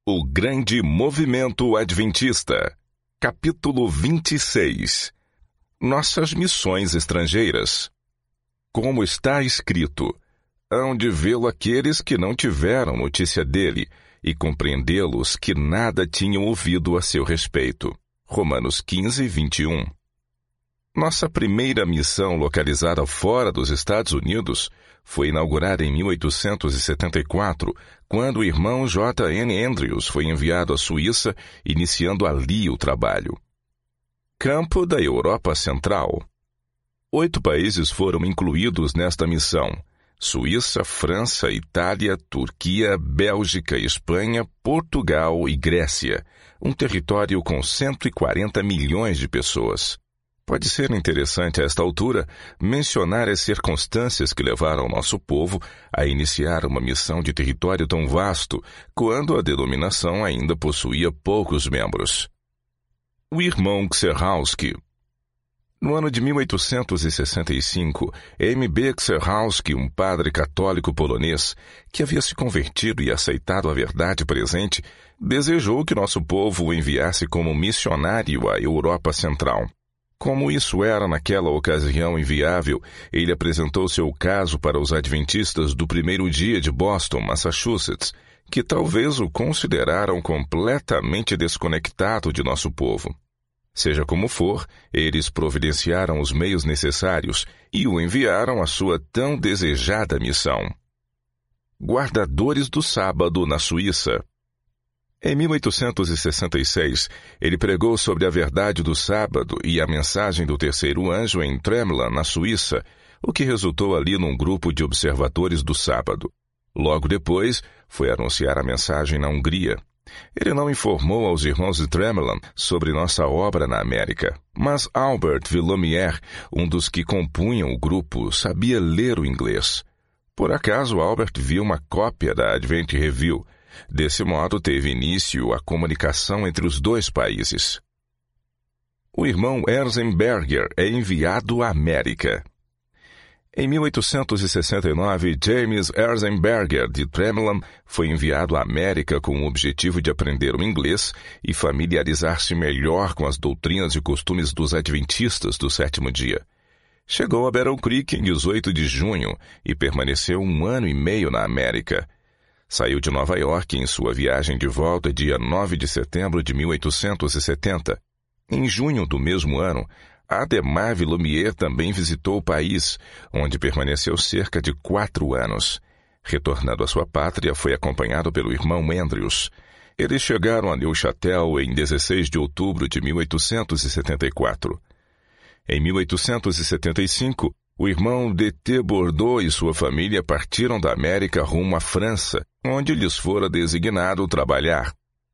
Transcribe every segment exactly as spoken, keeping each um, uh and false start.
O Grande Movimento Adventista, capítulo vinte e seis. Nossas missões estrangeiras. Como está escrito, hão de vê-lo aqueles que não tiveram notícia dele, e compreendê-los que nada tinham ouvido a seu respeito. Romanos quinze, vinte e um. Nossa primeira missão localizada fora dos Estados Unidos foi inaugurada em mil oitocentos e setenta e quatro, quando o irmão J N Andrews foi enviado à Suíça, iniciando ali o trabalho. Campo da Europa Central. Oito países foram incluídos nesta missão: Suíça, França, Itália, Turquia, Bélgica, Espanha, Portugal e Grécia, um território com cento e quarenta milhões de pessoas. Pode ser interessante a esta altura mencionar as circunstâncias que levaram nosso povo a iniciar uma missão de território tão vasto, quando a denominação ainda possuía poucos membros. O irmão Czerhawski. No ano de mil oitocentos e sessenta e cinco, M B Czerhawski, um padre católico polonês, que havia se convertido e aceitado a verdade presente, desejou que nosso povo o enviasse como missionário à Europa Central. Como isso era naquela ocasião inviável, ele apresentou seu caso para os adventistas do primeiro dia de Boston, Massachusetts, que talvez o consideraram completamente desconectado de nosso povo. Seja como for, eles providenciaram os meios necessários e o enviaram à sua tão desejada missão. Guardadores do Sábado na Suíça. Em mil oitocentos e sessenta e seis, ele pregou sobre a verdade do sábado e a mensagem do terceiro anjo em Tremlan, na Suíça, o que resultou ali num grupo de observadores do sábado. Logo depois, foi anunciar a mensagem na Hungria. Ele não informou aos irmãos de Tremlan sobre nossa obra na América, mas Albert Villomier, um dos que compunham o grupo, sabia ler o inglês. Por acaso, Albert viu uma cópia da Advent Review. Desse modo, teve início a comunicação entre os dois países. O irmão Erzenberger é enviado à América. Em mil oitocentos e sessenta e nove, James Erzenberger, de Tremlan, foi enviado à América com o objetivo de aprender o inglês e familiarizar-se melhor com as doutrinas e costumes dos adventistas do sétimo dia. Chegou a Battle Creek em dezoito de junho e permaneceu um ano e meio na América. Saiu de Nova York em sua viagem de volta dia nove de setembro de mil oitocentos e setenta. Em junho do mesmo ano, Ademar Villomier também visitou o país, onde permaneceu cerca de quatro anos. Retornando à sua pátria, foi acompanhado pelo irmão Andrews. Eles chegaram a Neuchâtel em dezesseis de outubro de mil oitocentos e setenta e quatro. Em mil oitocentos e setenta e cinco, o irmão D T Bordeaux e sua família partiram da América rumo à França, onde lhes fora designado trabalhar.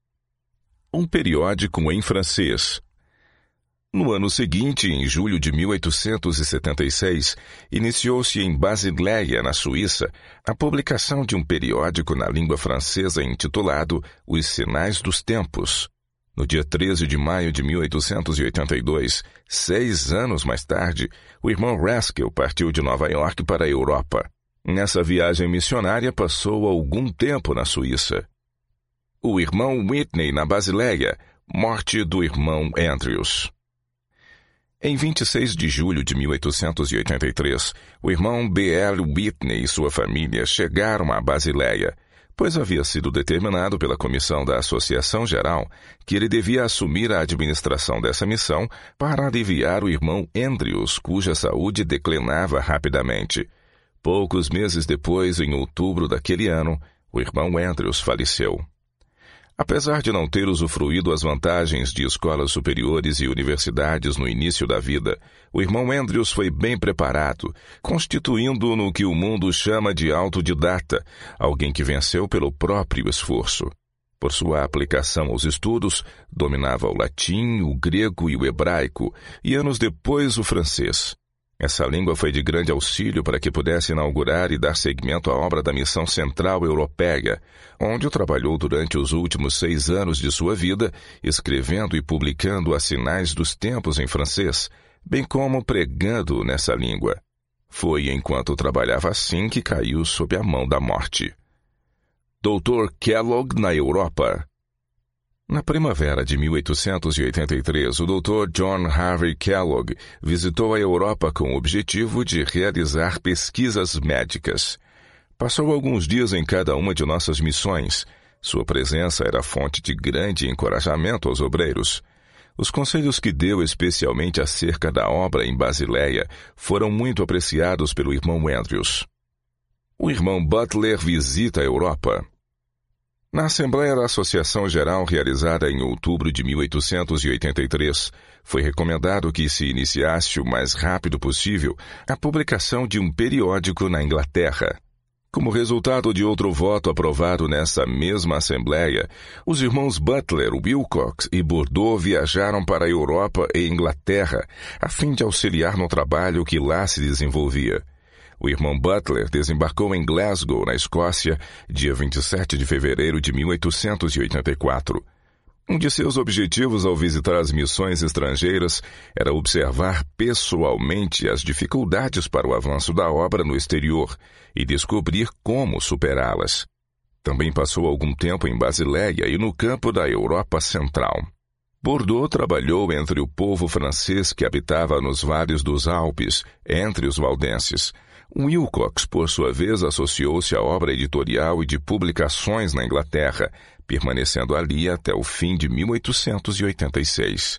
Um periódico em francês. No ano seguinte, em julho de mil oitocentos e setenta e seis, iniciou-se em Basileia, na Suíça, a publicação de um periódico na língua francesa intitulado Os Sinais dos Tempos. No dia treze de maio de mil oitocentos e oitenta e dois, seis anos mais tarde, o irmão Raskell partiu de Nova York para a Europa. Nessa viagem missionária, passou algum tempo na Suíça. O irmão Whitney na Basileia, morte do irmão Andrews. Em vinte e seis de julho de mil oitocentos e oitenta e três, o irmão B L Whitney e sua família chegaram a Basileia, pois havia sido determinado pela comissão da Associação Geral que ele devia assumir a administração dessa missão para aliviar o irmão Andrews, cuja saúde declinava rapidamente. Poucos meses depois, em outubro daquele ano, o irmão Andrews faleceu. Apesar de não ter usufruído as vantagens de escolas superiores e universidades no início da vida, o irmão Andrews foi bem preparado, constituindo no que o mundo chama de autodidata, alguém que venceu pelo próprio esforço. Por sua aplicação aos estudos, dominava o latim, o grego e o hebraico, e anos depois o francês. Essa língua foi de grande auxílio para que pudesse inaugurar e dar seguimento à obra da Missão Central Europeia, onde trabalhou durante os últimos seis anos de sua vida, escrevendo e publicando as Sinais dos Tempos em francês, bem como pregando nessa língua. Foi enquanto trabalhava assim que caiu sob a mão da morte. doutor Kellogg na Europa. Na primavera de mil oitocentos e oitenta e três, o doutor John Harvey Kellogg visitou a Europa com o objetivo de realizar pesquisas médicas. Passou alguns dias em cada uma de nossas missões. Sua presença era fonte de grande encorajamento aos obreiros. Os conselhos que deu especialmente acerca da obra em Basileia foram muito apreciados pelo irmão Andrews. O irmão Butler visita a Europa. Na Assembleia da Associação Geral realizada em outubro de mil oitocentos e oitenta e três, foi recomendado que se iniciasse o mais rápido possível a publicação de um periódico na Inglaterra. Como resultado de outro voto aprovado nessa mesma Assembleia, os irmãos Butler, Wilcox e Bordeaux viajaram para a Europa e Inglaterra a fim de auxiliar no trabalho que lá se desenvolvia. O irmão Butler desembarcou em Glasgow, na Escócia, dia vinte e sete de fevereiro de mil oitocentos e oitenta e quatro. Um de seus objetivos ao visitar as missões estrangeiras era observar pessoalmente as dificuldades para o avanço da obra no exterior e descobrir como superá-las. Também passou algum tempo em Basileia e no campo da Europa Central. Bordeaux trabalhou entre o povo francês que habitava nos vales dos Alpes, entre os valdenses. Wilcox, por sua vez, associou-se à obra editorial e de publicações na Inglaterra, permanecendo ali até o fim de mil oitocentos e oitenta e seis.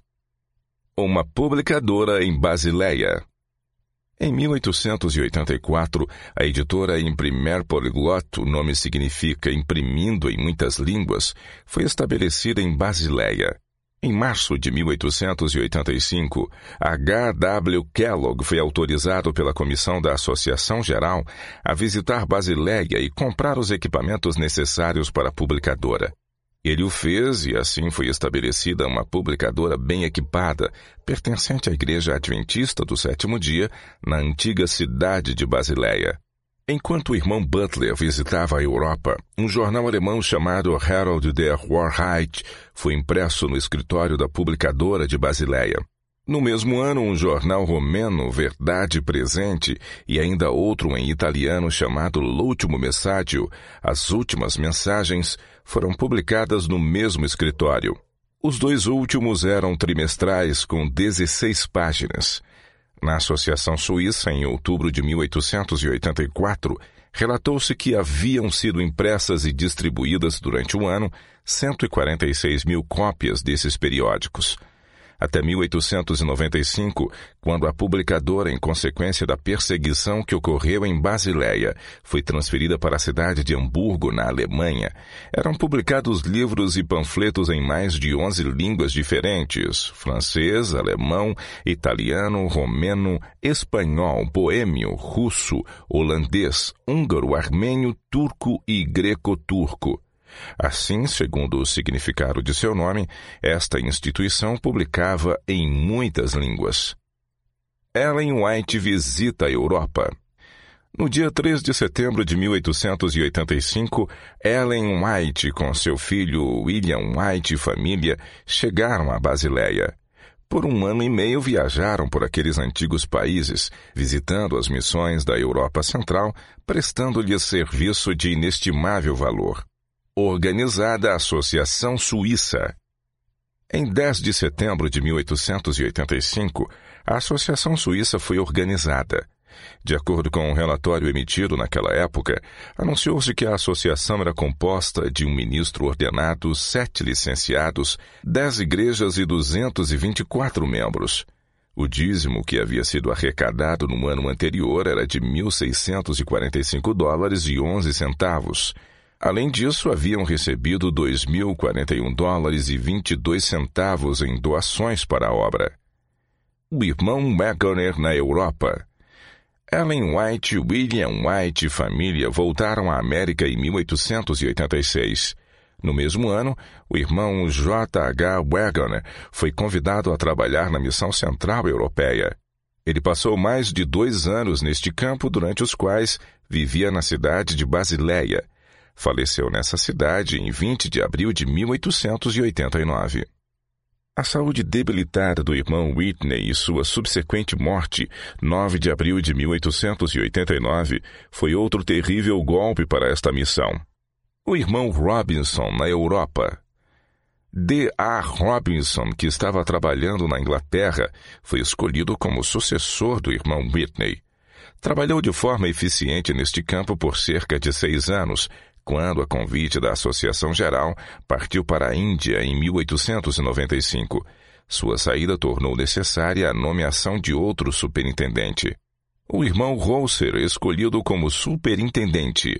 Uma publicadora em Basileia. Em mil oitocentos e oitenta e quatro, a editora Imprimer Polyglot, o nome significa imprimindo em muitas línguas, foi estabelecida em Basileia. Em março de mil oitocentos e oitenta e cinco, H W Kellogg foi autorizado pela Comissão da Associação Geral a visitar Basileia e comprar os equipamentos necessários para a publicadora. Ele o fez e assim foi estabelecida uma publicadora bem equipada, pertencente à Igreja Adventista do Sétimo Dia, na antiga cidade de Basileia. Enquanto o irmão Butler visitava a Europa, um jornal alemão chamado Herald der Wahrheit foi impresso no escritório da publicadora de Basileia. No mesmo ano, um jornal romeno, Verdade Presente, e ainda outro em italiano chamado L'ultimo messaggio, As Últimas Mensagens, foram publicadas no mesmo escritório. Os dois últimos eram trimestrais com dezesseis páginas. Na Associação Suíça, em outubro de mil oitocentos e oitenta e quatro, relatou-se que haviam sido impressas e distribuídas durante um ano cento e quarenta e seis mil cópias desses periódicos. Até mil oitocentos e noventa e cinco, quando a publicadora, em consequência da perseguição que ocorreu em Basileia, foi transferida para a cidade de Hamburgo, na Alemanha, eram publicados livros e panfletos em mais de onze línguas diferentes: francês, alemão, italiano, romeno, espanhol, boêmio, russo, holandês, húngaro, armênio, turco e greco-turco. Assim, segundo o significado de seu nome, esta instituição publicava em muitas línguas. Ellen White visita a Europa. No dia três de setembro de mil oitocentos e oitenta e cinco, Ellen White, com seu filho William White e família, chegaram a Basileia. Por um ano e meio viajaram por aqueles antigos países, visitando as missões da Europa Central, prestando-lhes serviço de inestimável valor. Organizada a Associação Suíça. Em dez de setembro de mil oitocentos e oitenta e cinco, a Associação Suíça foi organizada. De acordo com um relatório emitido naquela época, anunciou-se que a associação era composta de um ministro ordenado, sete licenciados, dez igrejas e duzentos e vinte e quatro membros. O dízimo que havia sido arrecadado no ano anterior era de mil seiscentos e quarenta e cinco dólares e onze centavos. Além disso, haviam recebido dois mil e quarenta e um dólares e vinte e dois centavos em doações para a obra. O irmão Waggoner na Europa. Ellen White, William White e família voltaram à América em mil oitocentos e oitenta e seis. No mesmo ano, o irmão J H Waggoner foi convidado a trabalhar na Missão Central Europeia. Ele passou mais de dois anos neste campo, durante os quais vivia na cidade de Basileia. Faleceu nessa cidade em vinte de abril de mil oitocentos e oitenta e nove. A saúde debilitada do irmão Whitney e sua subsequente morte, nove de abril de mil oitocentos e oitenta e nove, foi outro terrível golpe para esta missão. O irmão Robinson na Europa. D A Robinson, que estava trabalhando na Inglaterra, foi escolhido como sucessor do irmão Whitney. Trabalhou de forma eficiente neste campo por cerca de seis anos, quando, a convite da Associação Geral, partiu para a Índia em mil oitocentos e noventa e cinco. Sua saída tornou necessária a nomeação de outro superintendente. O irmão Rosser, escolhido como superintendente.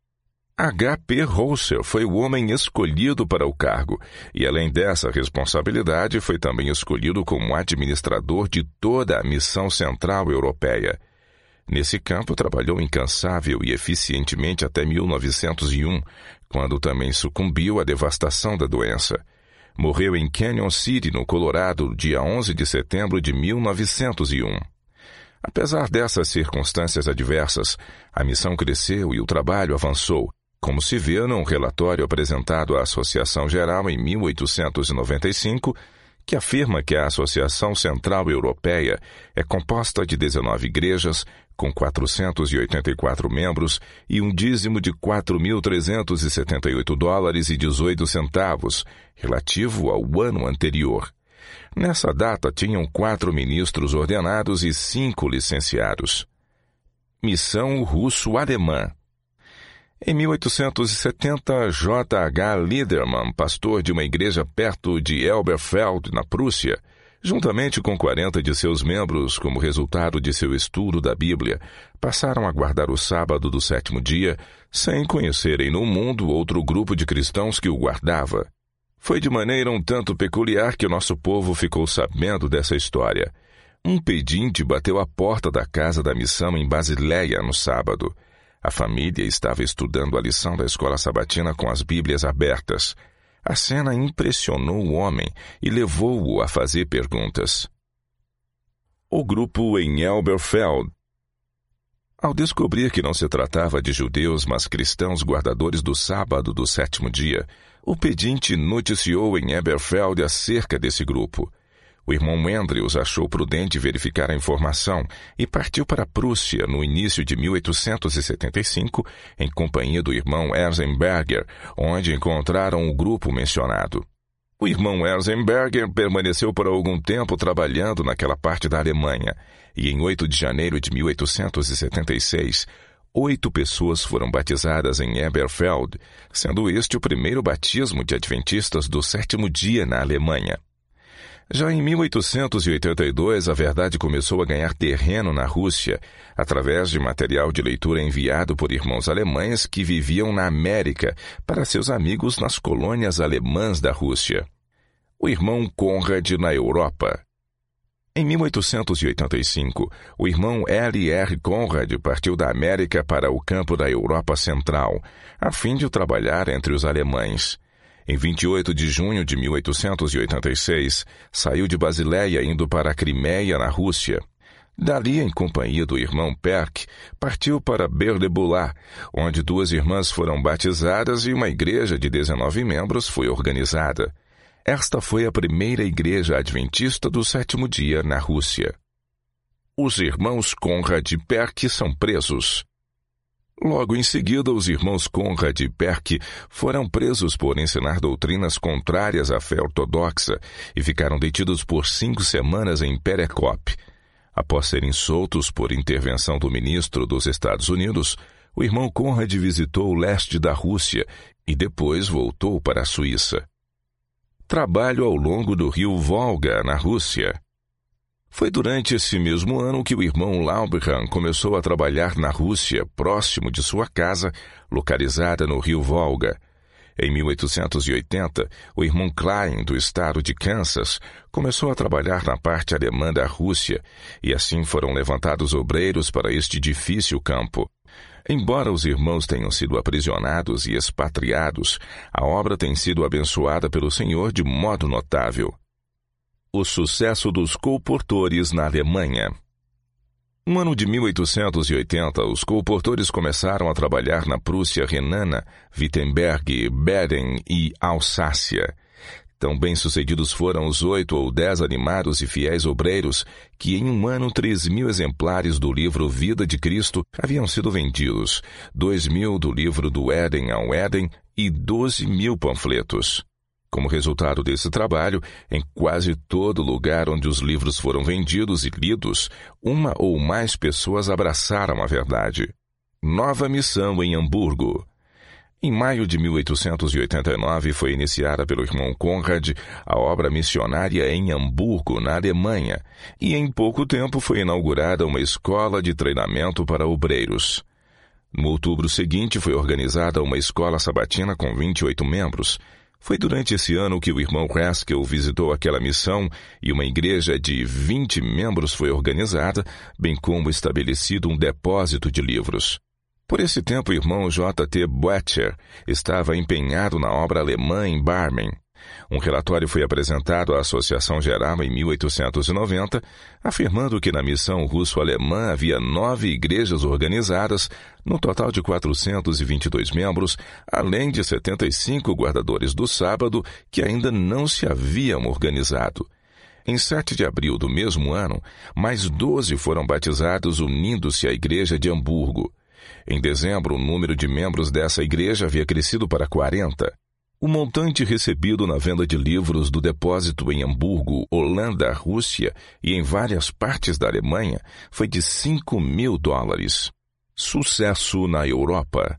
H P Rosser foi o homem escolhido para o cargo, e além dessa responsabilidade, foi também escolhido como administrador de toda a Missão Central Europeia. Nesse campo, trabalhou incansável e eficientemente até mil novecentos e um, quando também sucumbiu à devastação da doença. Morreu em Canyon City, no Colorado, dia onze de setembro de mil novecentos e um. Apesar dessas circunstâncias adversas, a missão cresceu e o trabalho avançou, como se vê num relatório apresentado à Associação Geral em mil oitocentos e noventa e cinco, que afirma que a Associação Central Europeia é composta de dezenove igrejas, com quatrocentos e oitenta e quatro membros e um dízimo de quatro mil trezentos e setenta e oito dólares e dezoito centavos, relativo ao ano anterior. Nessa data tinham quatro ministros ordenados e cinco licenciados. Missão russo-alemã. Em mil oitocentos e setenta, J H Liedermann, pastor de uma igreja perto de Elberfeld, na Prússia, juntamente com quarenta de seus membros, como resultado de seu estudo da Bíblia, passaram a guardar o sábado do sétimo dia, sem conhecerem no mundo outro grupo de cristãos que o guardava. Foi de maneira um tanto peculiar que o nosso povo ficou sabendo dessa história. Um pedinte bateu à porta da casa da missão em Basileia no sábado. A família estava estudando a lição da escola sabatina com as Bíblias abertas. A cena impressionou o homem e levou-o a fazer perguntas. O grupo em Elberfeld. Ao descobrir que não se tratava de judeus, mas cristãos guardadores do sábado do sétimo dia, o pedinte noticiou em Elberfeld acerca desse grupo. O irmão Andrews achou prudente verificar a informação e partiu para a Prússia no início de mil oitocentos e setenta e cinco, em companhia do irmão Erzenberger, onde encontraram o grupo mencionado. O irmão Erzenberger permaneceu por algum tempo trabalhando naquela parte da Alemanha, e em oito de janeiro de mil oitocentos e setenta e seis, oito pessoas foram batizadas em Elberfeld, sendo este o primeiro batismo de adventistas do sétimo dia na Alemanha. Já em mil oitocentos e oitenta e dois, a verdade começou a ganhar terreno na Rússia, através de material de leitura enviado por irmãos alemães que viviam na América para seus amigos nas colônias alemãs da Rússia. O irmão Conrad na Europa. Em mil oitocentos e oitenta e cinco, o irmão L R Conrad partiu da América para o campo da Europa Central, a fim de trabalhar entre os alemães. Em vinte e oito de junho de mil oitocentos e oitenta e seis, saiu de Basileia indo para a Crimeia, na Rússia. Dali, em companhia do irmão Perk, partiu para Berdebulá, onde duas irmãs foram batizadas e uma igreja de dezenove membros foi organizada. Esta foi a primeira igreja adventista do sétimo dia na Rússia. Os irmãos Conrad e Perk são presos. Logo em seguida, os irmãos Conrad e Perk foram presos por ensinar doutrinas contrárias à fé ortodoxa e ficaram detidos por cinco semanas em Perekop. Após serem soltos por intervenção do ministro dos Estados Unidos, o irmão Conrad visitou o leste da Rússia e depois voltou para a Suíça. Trabalho ao longo do rio Volga, na Rússia. Foi durante esse mesmo ano que o irmão Lauberhan começou a trabalhar na Rússia, próximo de sua casa, localizada no rio Volga. Em mil oitocentos e oitenta, o irmão Klein, do estado de Kansas, começou a trabalhar na parte alemã da Rússia, e assim foram levantados obreiros para este difícil campo. Embora os irmãos tenham sido aprisionados e expatriados, a obra tem sido abençoada pelo Senhor de modo notável. O sucesso dos colportores na Alemanha. No ano de mil oitocentos e oitenta, os colportores começaram a trabalhar na Prússia Renana, Wittenberg, Baden e Alsácia. Tão bem-sucedidos foram os oito ou dez animados e fiéis obreiros que em um ano três mil exemplares do livro Vida de Cristo haviam sido vendidos, dois mil do livro Do Éden ao Éden e doze mil panfletos. Como resultado desse trabalho, em quase todo lugar onde os livros foram vendidos e lidos, uma ou mais pessoas abraçaram a verdade. Nova missão em Hamburgo. Em maio de mil oitocentos e oitenta e nove foi iniciada pelo irmão Conrad a obra missionária em Hamburgo, na Alemanha, e em pouco tempo foi inaugurada uma escola de treinamento para obreiros. No outubro seguinte foi organizada uma escola sabatina com vinte e oito membros. Foi durante esse ano que o irmão Haskell visitou aquela missão e uma igreja de vinte membros foi organizada, bem como estabelecido um depósito de livros. Por esse tempo, o irmão J T Boettcher estava empenhado na obra alemã em Barmen. Um relatório foi apresentado à Associação Geral em mil oitocentos e noventa, afirmando que na missão russo-alemã havia nove igrejas organizadas, no total de quatrocentos e vinte e dois membros, além de setenta e cinco guardadores do sábado que ainda não se haviam organizado. Em sete de abril do mesmo ano, mais doze foram batizados unindo-se à igreja de Hamburgo. Em dezembro, o número de membros dessa igreja havia crescido para quarenta. O montante recebido na venda de livros do depósito em Hamburgo, Holanda, Rússia e em várias partes da Alemanha foi de cinco mil dólares. Sucesso na Europa.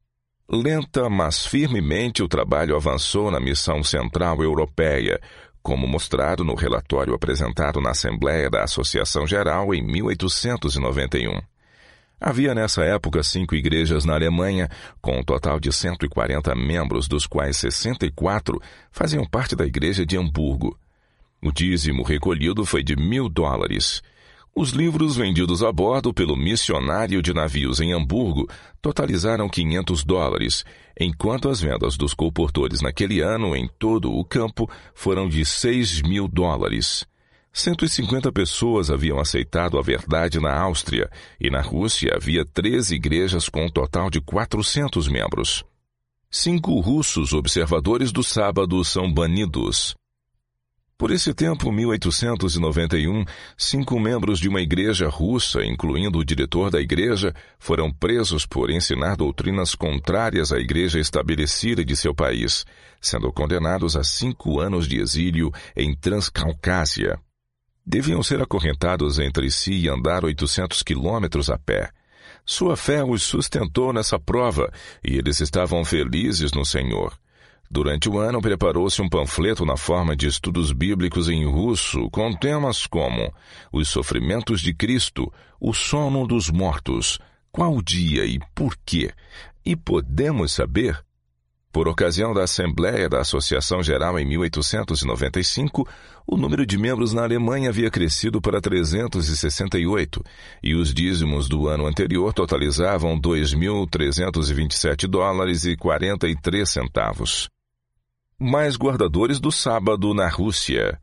Lenta, mas firmemente o trabalho avançou na missão central europeia, como mostrado no relatório apresentado na Assembleia da Associação Geral em mil oitocentos e noventa e um. Havia nessa época cinco igrejas na Alemanha, com um total de cento e quarenta membros, dos quais sessenta e quatro faziam parte da igreja de Hamburgo. O dízimo recolhido foi de mil dólares. Os livros vendidos a bordo pelo missionário de navios em Hamburgo totalizaram quinhentos dólares, enquanto as vendas dos colportores naquele ano em todo o campo foram de seis mil dólares. cento e cinquenta pessoas haviam aceitado a verdade na Áustria e na Rússia havia treze igrejas com um total de quatrocentos membros. Cinco russos observadores do sábado são banidos. Por esse tempo, mil oitocentos e noventa e um, cinco membros de uma igreja russa, incluindo o diretor da igreja, foram presos por ensinar doutrinas contrárias à igreja estabelecida de seu país, sendo condenados a cinco anos de exílio em Transcaucásia. Deviam ser acorrentados entre si e andar oitocentos quilômetros a pé. Sua fé os sustentou nessa prova e eles estavam felizes no Senhor. Durante o ano, preparou-se um panfleto na forma de estudos bíblicos em russo, com temas como os sofrimentos de Cristo, o sono dos mortos, qual dia e por quê, e podemos saber? Por ocasião da Assembleia da Associação Geral em mil oitocentos e noventa e cinco, o número de membros na Alemanha havia crescido para trezentos e sessenta e oito, e os dízimos do ano anterior totalizavam dois mil trezentos e vinte e sete dólares e quarenta e três centavos. Mais guardadores do sábado na Rússia.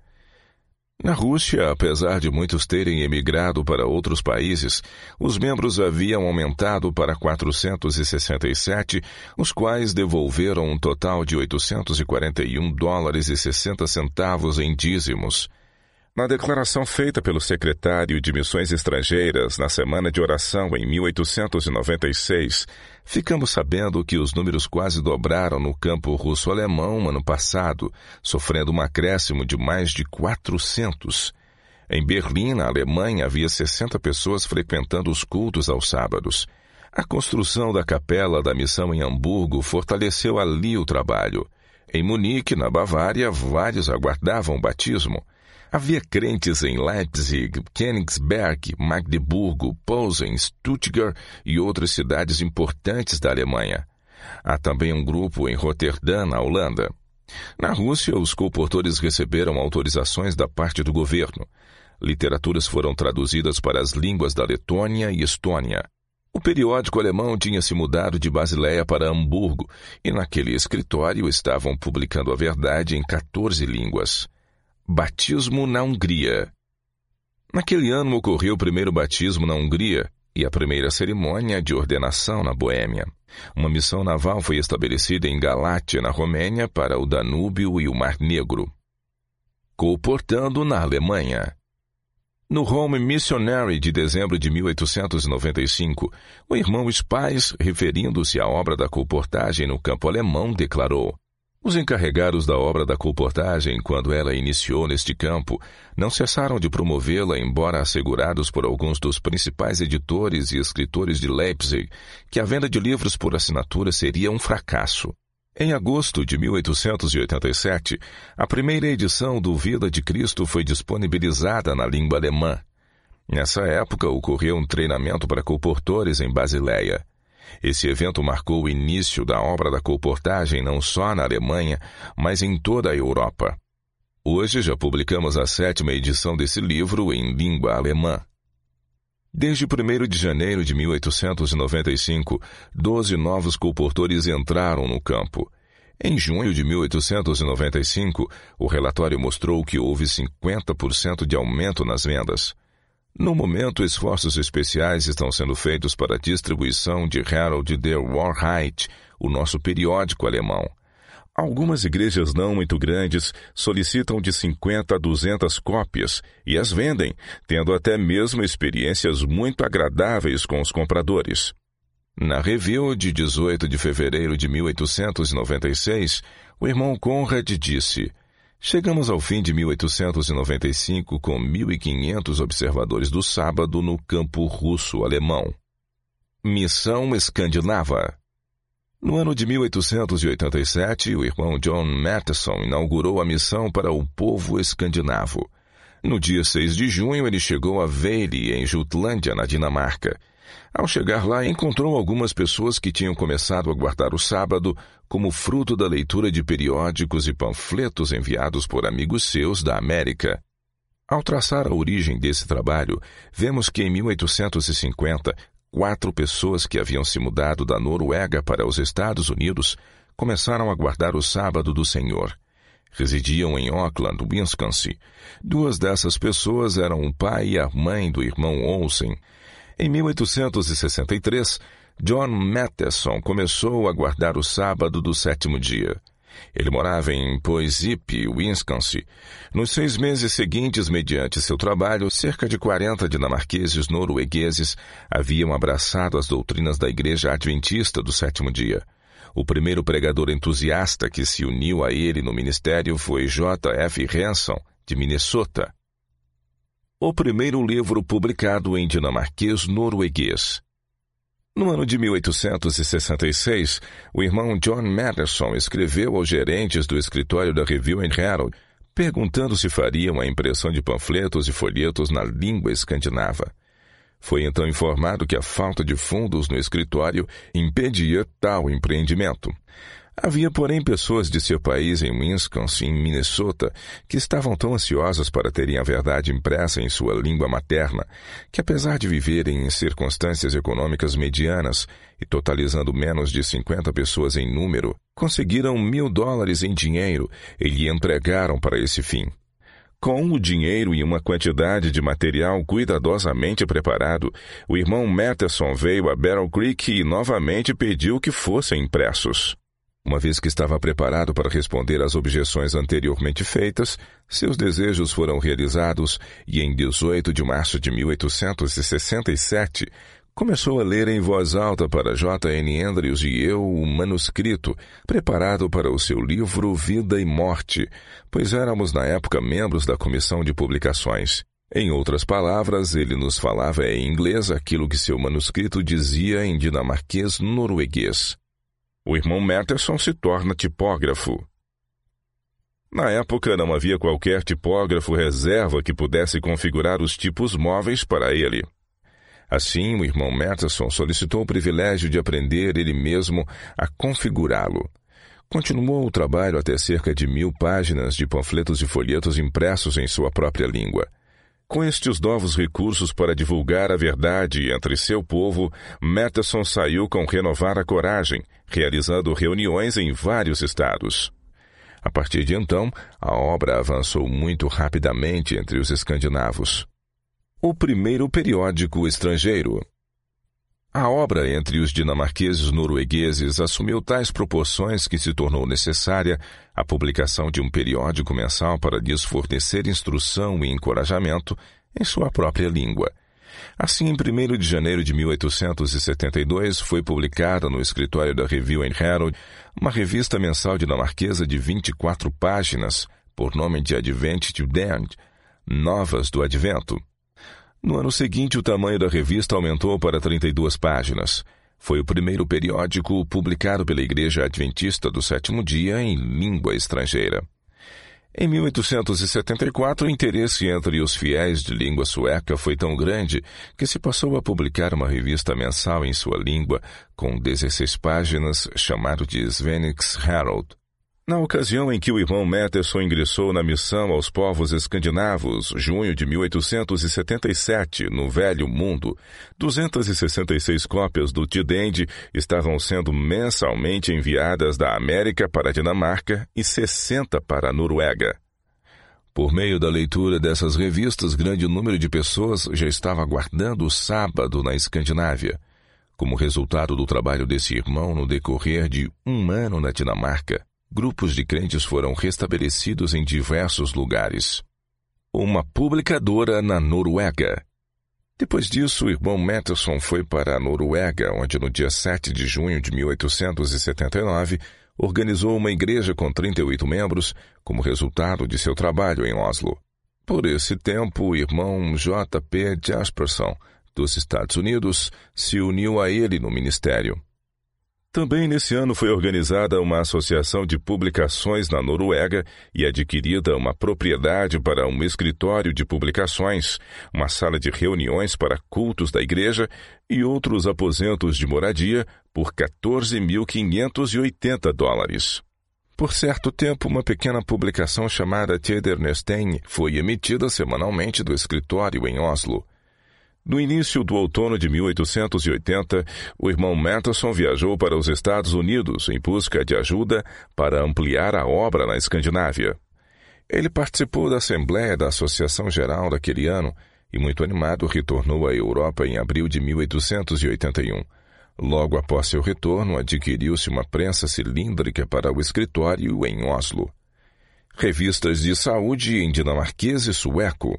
Na Rússia, apesar de muitos terem emigrado para outros países, os membros haviam aumentado para quatrocentos e sessenta e sete, os quais devolveram um total de oitocentos e quarenta e um dólares e sessenta centavos em dízimos. Na declaração feita pelo secretário de Missões Estrangeiras na Semana de Oração em mil oitocentos e noventa e seis, ficamos sabendo que os números quase dobraram no campo russo-alemão ano passado, sofrendo um acréscimo de mais de quatrocentos. Em Berlim, na Alemanha, havia sessenta pessoas frequentando os cultos aos sábados. A construção da capela da missão em Hamburgo fortaleceu ali o trabalho. Em Munique, na Bavária, vários aguardavam o batismo. Havia crentes em Leipzig, Königsberg, Magdeburgo, Posen, Stuttgart e outras cidades importantes da Alemanha. Há também um grupo em Roterdã, na Holanda. Na Rússia, os colportores receberam autorizações da parte do governo. Literaturas foram traduzidas para as línguas da Letônia e Estônia. O periódico alemão tinha se mudado de Basileia para Hamburgo e naquele escritório estavam publicando a verdade em quatorze línguas. Batismo na Hungria. Naquele ano ocorreu o primeiro batismo na Hungria e a primeira cerimônia de ordenação na Boêmia. Uma missão naval foi estabelecida em Galátia, na Romênia, para o Danúbio e o Mar Negro. Colportando na Alemanha. No Home Missionary de dezembro de mil oitocentos e noventa e cinco, o irmão Spies, referindo-se à obra da colportagem no campo alemão, declarou: Os encarregados da obra da colportagem, quando ela iniciou neste campo, não cessaram de promovê-la, embora assegurados por alguns dos principais editores e escritores de Leipzig que a venda de livros por assinatura seria um fracasso. Em agosto de mil oitocentos e oitenta e sete, a primeira edição do Vida de Cristo foi disponibilizada na língua alemã. Nessa época, ocorreu um treinamento para colportores em Basileia. Esse evento marcou o início da obra da colportagem não só na Alemanha, mas em toda a Europa. Hoje já publicamos a sétima edição desse livro em língua alemã. Desde primeiro de janeiro de mil oitocentos e noventa e cinco, doze novos colportores entraram no campo. Em junho de mil oitocentos e noventa e cinco, o relatório mostrou que houve cinquenta por cento de aumento nas vendas. No momento, esforços especiais estão sendo feitos para a distribuição de Herald der Wahrheit, o nosso periódico alemão. Algumas igrejas não muito grandes solicitam de cinquenta a duzentas cópias e as vendem, tendo até mesmo experiências muito agradáveis com os compradores. Na review de dezoito de fevereiro de mil oitocentos e noventa e seis, o irmão Conrad disse: "Chegamos ao fim de mil oitocentos e noventa e cinco com mil e quinhentos observadores do sábado no campo russo-alemão. Missão escandinava." No ano de mil oitocentos e oitenta e sete, o irmão John Matheson inaugurou a missão para o povo escandinavo. No dia seis de junho, ele chegou a Vejle, em Jutlândia, na Dinamarca. Ao chegar lá, encontrou algumas pessoas que tinham começado a guardar o sábado como fruto da leitura de periódicos e panfletos enviados por amigos seus da América. Ao traçar a origem desse trabalho, vemos que em mil oitocentos e cinquenta, quatro pessoas que haviam se mudado da Noruega para os Estados Unidos começaram a guardar o sábado do Senhor. Residiam em Auckland, Wisconsin. Duas dessas pessoas eram o pai e a mãe do irmão Olsen. Em mil oitocentos e sessenta e três, John Matheson começou a guardar o sábado do sétimo dia. Ele morava em Poughkeepsie, Wisconsin. Nos seis meses seguintes, mediante seu trabalho, cerca de quarenta dinamarqueses noruegueses haviam abraçado as doutrinas da Igreja Adventista do sétimo dia. O primeiro pregador entusiasta que se uniu a ele no ministério foi J F Hanson, de Minnesota. O primeiro livro publicado em dinamarquês-norueguês. No ano de mil oitocentos e sessenta e seis, o irmão John Matheson escreveu aos gerentes do escritório da Review and Herald, perguntando se fariam a impressão de panfletos e folhetos na língua escandinava. Foi então informado que a falta de fundos no escritório impedia tal empreendimento. Havia, porém, pessoas de seu país em Wisconsin, Minnesota, que estavam tão ansiosas para terem a verdade impressa em sua língua materna, que apesar de viverem em circunstâncias econômicas medianas e totalizando menos de cinquenta pessoas em número, conseguiram mil dólares em dinheiro e lhe entregaram para esse fim. Com o dinheiro e uma quantidade de material cuidadosamente preparado, o irmão Matheson veio a Battle Creek e novamente pediu que fossem impressos. Uma vez que estava preparado para responder às objeções anteriormente feitas, seus desejos foram realizados e em dezoito de março de mil oitocentos e sessenta e sete, começou a ler em voz alta para J N Andrews e eu o manuscrito, preparado para o seu livro Vida e Morte, pois éramos na época membros da Comissão de Publicações. Em outras palavras, ele nos falava em inglês aquilo que seu manuscrito dizia em dinamarquês-norueguês. O irmão Matheson se torna tipógrafo. Na época, não havia qualquer tipógrafo reserva que pudesse configurar os tipos móveis para ele. Assim, o irmão Matheson solicitou o privilégio de aprender ele mesmo a configurá-lo. Continuou o trabalho até cerca de mil páginas de panfletos e folhetos impressos em sua própria língua. Com estes novos recursos para divulgar a verdade entre seu povo, Matheson saiu com renovada coragem, realizando reuniões em vários estados. A partir de então, a obra avançou muito rapidamente entre os escandinavos. O primeiro periódico estrangeiro. A obra entre os dinamarqueses noruegueses assumiu tais proporções que se tornou necessária a publicação de um periódico mensal para lhes fornecer instrução e encorajamento em sua própria língua. Assim, em primeiro de janeiro de mil oitocentos e setenta e dois, foi publicada no escritório da Review and Herald uma revista mensal dinamarquesa de vinte e quatro páginas, por nome de Advent Tudend, Novas do Advento. No ano seguinte, o tamanho da revista aumentou para trinta e duas páginas. Foi o primeiro periódico publicado pela Igreja Adventista do Sétimo Dia em língua estrangeira. Em mil oitocentos e setenta e quatro, o interesse entre os fiéis de língua sueca foi tão grande que se passou a publicar uma revista mensal em sua língua, com dezesseis páginas, chamado de Svenix Herald. Na ocasião em que o irmão Matteson ingressou na missão aos povos escandinavos, junho de mil oitocentos e setenta e sete, no Velho Mundo, duzentas e sessenta e seis cópias do Tidende estavam sendo mensalmente enviadas da América para a Dinamarca e sessenta para a Noruega. Por meio da leitura dessas revistas, grande número de pessoas já estava aguardando o sábado na Escandinávia. Como resultado do trabalho desse irmão no decorrer de um ano na Dinamarca, grupos de crentes foram restabelecidos em diversos lugares. Uma publicadora na Noruega. Depois disso, o irmão Matteson foi para a Noruega, onde no dia sete de junho de mil oitocentos e setenta e nove, organizou uma igreja com trinta e oito membros, como resultado de seu trabalho em Oslo. Por esse tempo, o irmão J P Jasperson, dos Estados Unidos, se uniu a ele no ministério. Também nesse ano foi organizada uma associação de publicações na Noruega e adquirida uma propriedade para um escritório de publicações, uma sala de reuniões para cultos da igreja e outros aposentos de moradia por quatorze mil quinhentos e oitenta dólares. Por certo tempo, uma pequena publicação chamada Tidernestein foi emitida semanalmente do escritório em Oslo. No início do outono de mil oitocentos e oitenta, o irmão Matteson viajou para os Estados Unidos em busca de ajuda para ampliar a obra na Escandinávia. Ele participou da Assembleia da Associação Geral daquele ano e, muito animado, retornou à Europa em abril de mil oitocentos e oitenta e um. Logo após seu retorno, adquiriu-se uma prensa cilíndrica para o escritório em Oslo. Revistas de saúde em dinamarquês e sueco.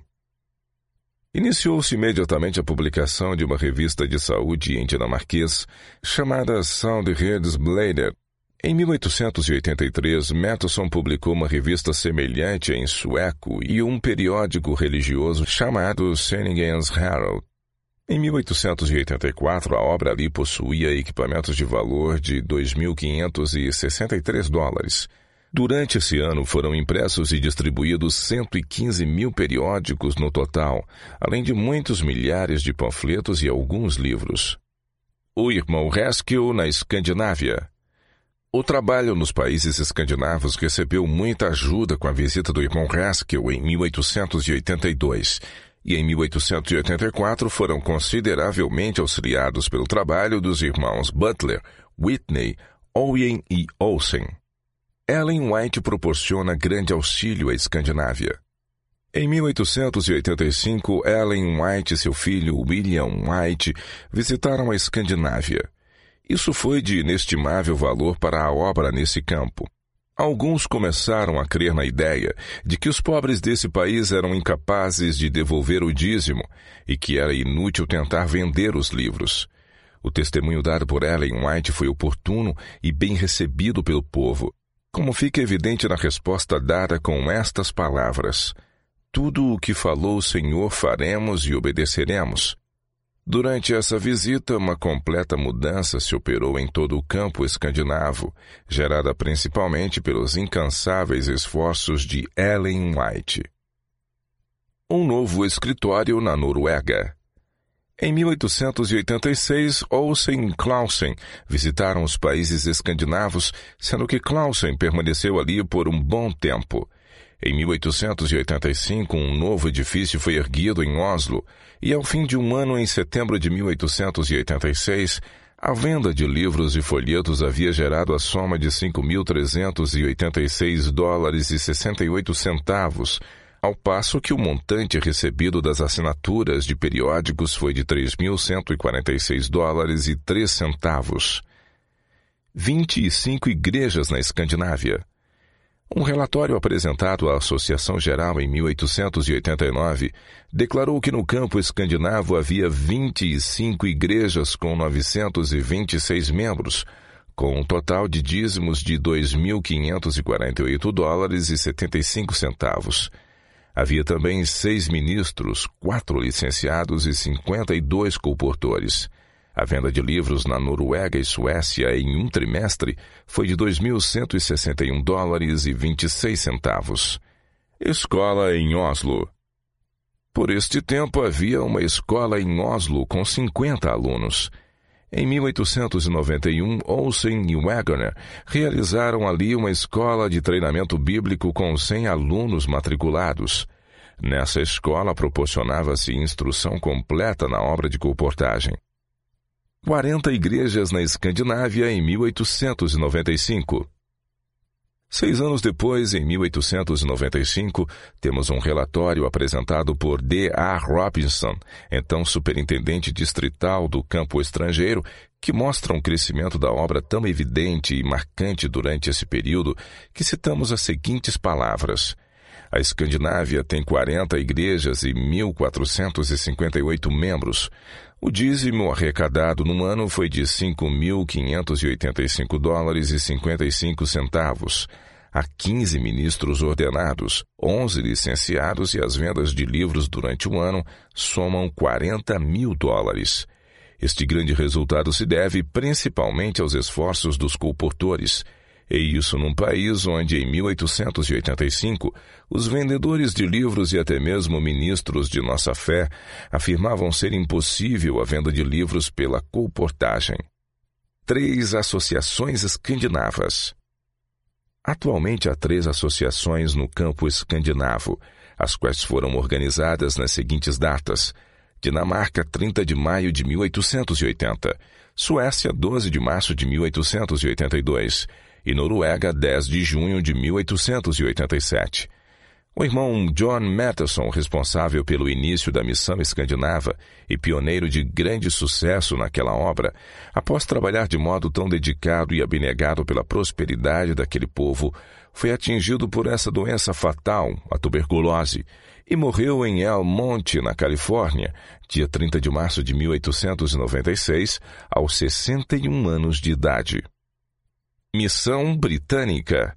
Iniciou-se imediatamente a publicação de uma revista de saúde em dinamarquês chamada Soundhedsbladet. Em mil oitocentos e oitenta e três, Matteson publicou uma revista semelhante em sueco e um periódico religioso chamado Svenningens Herald. Em mil oitocentos e oitenta e quatro, a obra ali possuía equipamentos de valor de dois mil quinhentos e sessenta e três dólares. Durante esse ano foram impressos e distribuídos cento e quinze mil periódicos no total, além de muitos milhares de panfletos e alguns livros. O irmão Haskell na Escandinávia. O trabalho nos países escandinavos recebeu muita ajuda com a visita do irmão Haskell em mil oitocentos e oitenta e dois, e em mil oitocentos e oitenta e quatro foram consideravelmente auxiliados pelo trabalho dos irmãos Butler, Whitney, Owen e Olsen. Ellen White proporciona grande auxílio à Escandinávia. Em mil oitocentos e oitenta e cinco, Ellen White e seu filho William White visitaram a Escandinávia. Isso foi de inestimável valor para a obra nesse campo. Alguns começaram a crer na ideia de que os pobres desse país eram incapazes de devolver o dízimo e que era inútil tentar vender os livros. O testemunho dado por Ellen White foi oportuno e bem recebido pelo povo, como fica evidente na resposta dada com estas palavras: tudo o que falou o Senhor faremos e obedeceremos. Durante essa visita, uma completa mudança se operou em todo o campo escandinavo, gerada principalmente pelos incansáveis esforços de Ellen White. Um novo escritório na Noruega. Em mil oitocentos e oitenta e seis, Olsen e Clausen visitaram os países escandinavos, sendo que Clausen permaneceu ali por um bom tempo. Em mil oitocentos e oitenta e cinco, um novo edifício foi erguido em Oslo, e ao fim de um ano, em setembro de mil oitocentos e oitenta e seis, a venda de livros e folhetos havia gerado a soma de cinco mil trezentos e oitenta e seis dólares e sessenta e oito centavos, ao passo que o montante recebido das assinaturas de periódicos foi de três mil cento e quarenta e seis dólares e três centavos. vinte e cinco igrejas na Escandinávia. Um relatório apresentado à Associação Geral em mil oitocentos e oitenta e nove declarou que no campo escandinavo havia vinte e cinco igrejas com novecentos e vinte e seis membros, com um total de dízimos de dois mil quinhentos e quarenta e oito dólares e setenta e cinco centavos. Havia também seis ministros, quatro licenciados e cinquenta e dois colportores. A venda de livros na Noruega e Suécia em um trimestre foi de dois mil cento e sessenta e um dólares e vinte e seis centavos. Escola em Oslo. Por este tempo havia uma escola em Oslo com cinquenta alunos. Em mil oitocentos e noventa e um, Olsen e Wagner realizaram ali uma escola de treinamento bíblico com cem alunos matriculados. Nessa escola proporcionava-se instrução completa na obra de colportagem. quarenta igrejas na Escandinávia em mil oitocentos e noventa e cinco. Seis anos depois, em mil oitocentos e noventa e cinco, temos um relatório apresentado por D A Robinson, então superintendente distrital do campo estrangeiro, que mostra um crescimento da obra tão evidente e marcante durante esse período que citamos as seguintes palavras: a Escandinávia tem quarenta igrejas e mil quatrocentos e cinquenta e oito membros. O dízimo arrecadado no ano foi de cinco mil quinhentos e oitenta e cinco dólares e cinquenta e cinco centavos. Há quinze ministros ordenados, onze licenciados e as vendas de livros durante o ano somam quarenta mil dólares. Este grande resultado se deve principalmente aos esforços dos colportores. E isso num país onde, em mil oitocentos e oitenta e cinco, os vendedores de livros e até mesmo ministros de nossa fé afirmavam ser impossível a venda de livros pela colportagem. Três associações escandinavas. Atualmente há três associações no campo escandinavo, as quais foram organizadas nas seguintes datas: Dinamarca, trinta de maio de mil oitocentos e oitenta, Suécia, doze de março de mil oitocentos e oitenta e dois, e Noruega, dez de junho de mil oitocentos e oitenta e sete. O irmão John Matteson, responsável pelo início da missão escandinava e pioneiro de grande sucesso naquela obra, após trabalhar de modo tão dedicado e abnegado pela prosperidade daquele povo, foi atingido por essa doença fatal, a tuberculose, e morreu em El Monte, na Califórnia, dia trinta de março de mil oitocentos e noventa e seis, aos sessenta e um anos de idade. Missão Britânica.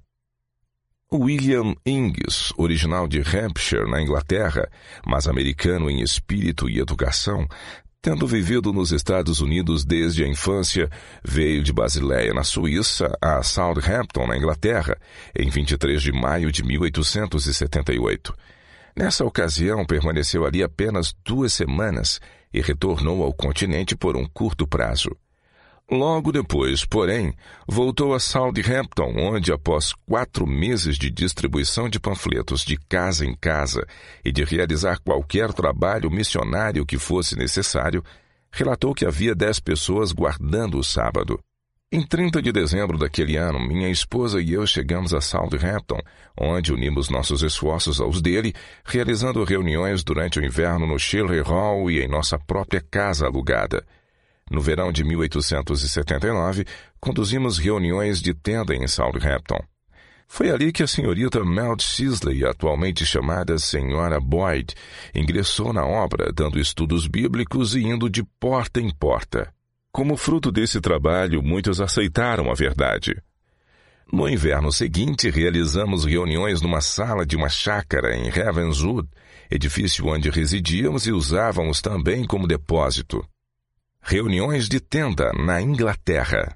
William Inges, original de Hampshire, na Inglaterra, mas americano em espírito e educação, tendo vivido nos Estados Unidos desde a infância, veio de Basileia, na Suíça, a Southampton, na Inglaterra, em vinte e três de maio de mil oitocentos e setenta e oito. Nessa ocasião, permaneceu ali apenas duas semanas e retornou ao continente por um curto prazo. Logo depois, porém, voltou a Southampton, onde, após quatro meses de distribuição de panfletos de casa em casa e de realizar qualquer trabalho missionário que fosse necessário, relatou que havia dez pessoas guardando o sábado. Em trinta de dezembro daquele ano, minha esposa e eu chegamos a Southampton, onde unimos nossos esforços aos dele, realizando reuniões durante o inverno no Shirley Hall e em nossa própria casa alugada. No verão de mil oitocentos e setenta e nove, conduzimos reuniões de tenda em Southampton. Foi ali que a senhorita Meld Sisley, atualmente chamada Senhora Boyd, ingressou na obra, dando estudos bíblicos e indo de porta em porta. Como fruto desse trabalho, muitos aceitaram a verdade. No inverno seguinte, realizamos reuniões numa sala de uma chácara em Ravenswood, edifício onde residíamos e usávamos também como depósito. Reuniões de tenda na Inglaterra.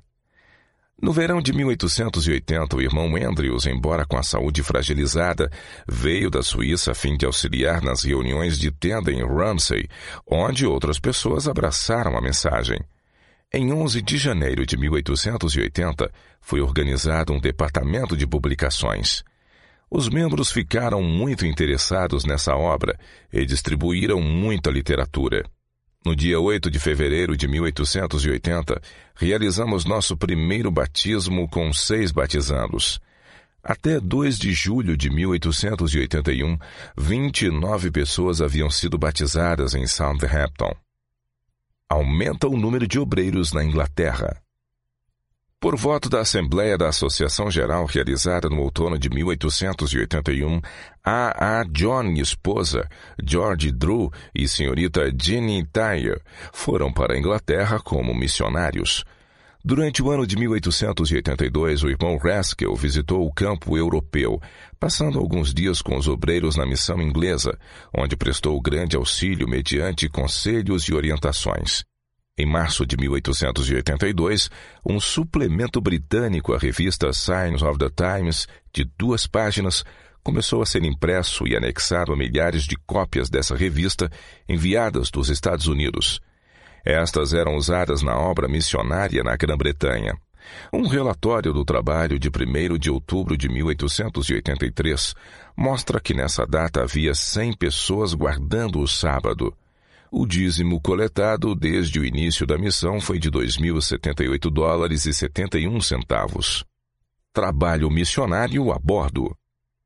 No verão de mil oitocentos e oitenta, o irmão Andrews, embora com a saúde fragilizada, veio da Suíça a fim de auxiliar nas reuniões de tenda em Ramsey, onde outras pessoas abraçaram a mensagem. Em onze de janeiro de mil oitocentos e oitenta, foi organizado um departamento de publicações. Os membros ficaram muito interessados nessa obra e distribuíram muita literatura. No dia oito de fevereiro de mil oitocentos e oitenta, realizamos nosso primeiro batismo com seis batizandos. Até dois de julho de mil oitocentos e oitenta e um, vinte e nove pessoas haviam sido batizadas em Southampton. Aumenta o número de obreiros na Inglaterra. Por voto da Assembleia da Associação Geral realizada no outono de mil oitocentos e oitenta e um, A. A. John e esposa, George Drew e senhorita Jeannie Thayer, foram para a Inglaterra como missionários. Durante o ano de mil oitocentos e oitenta e dois, o irmão Raskell visitou o campo europeu, passando alguns dias com os obreiros na missão inglesa, onde prestou grande auxílio mediante conselhos e orientações. Em março de mil oitocentos e oitenta e dois, um suplemento britânico à revista Signs of the Times, de duas páginas, começou a ser impresso e anexado a milhares de cópias dessa revista enviadas dos Estados Unidos. Estas eram usadas na obra missionária na Grã-Bretanha. Um relatório do trabalho de primeiro de outubro de mil oitocentos e oitenta e três mostra que nessa data havia cem pessoas guardando o sábado. O dízimo coletado desde o início da missão foi de dois mil e setenta e oito dólares e setenta e um centavos. Trabalho missionário a bordo.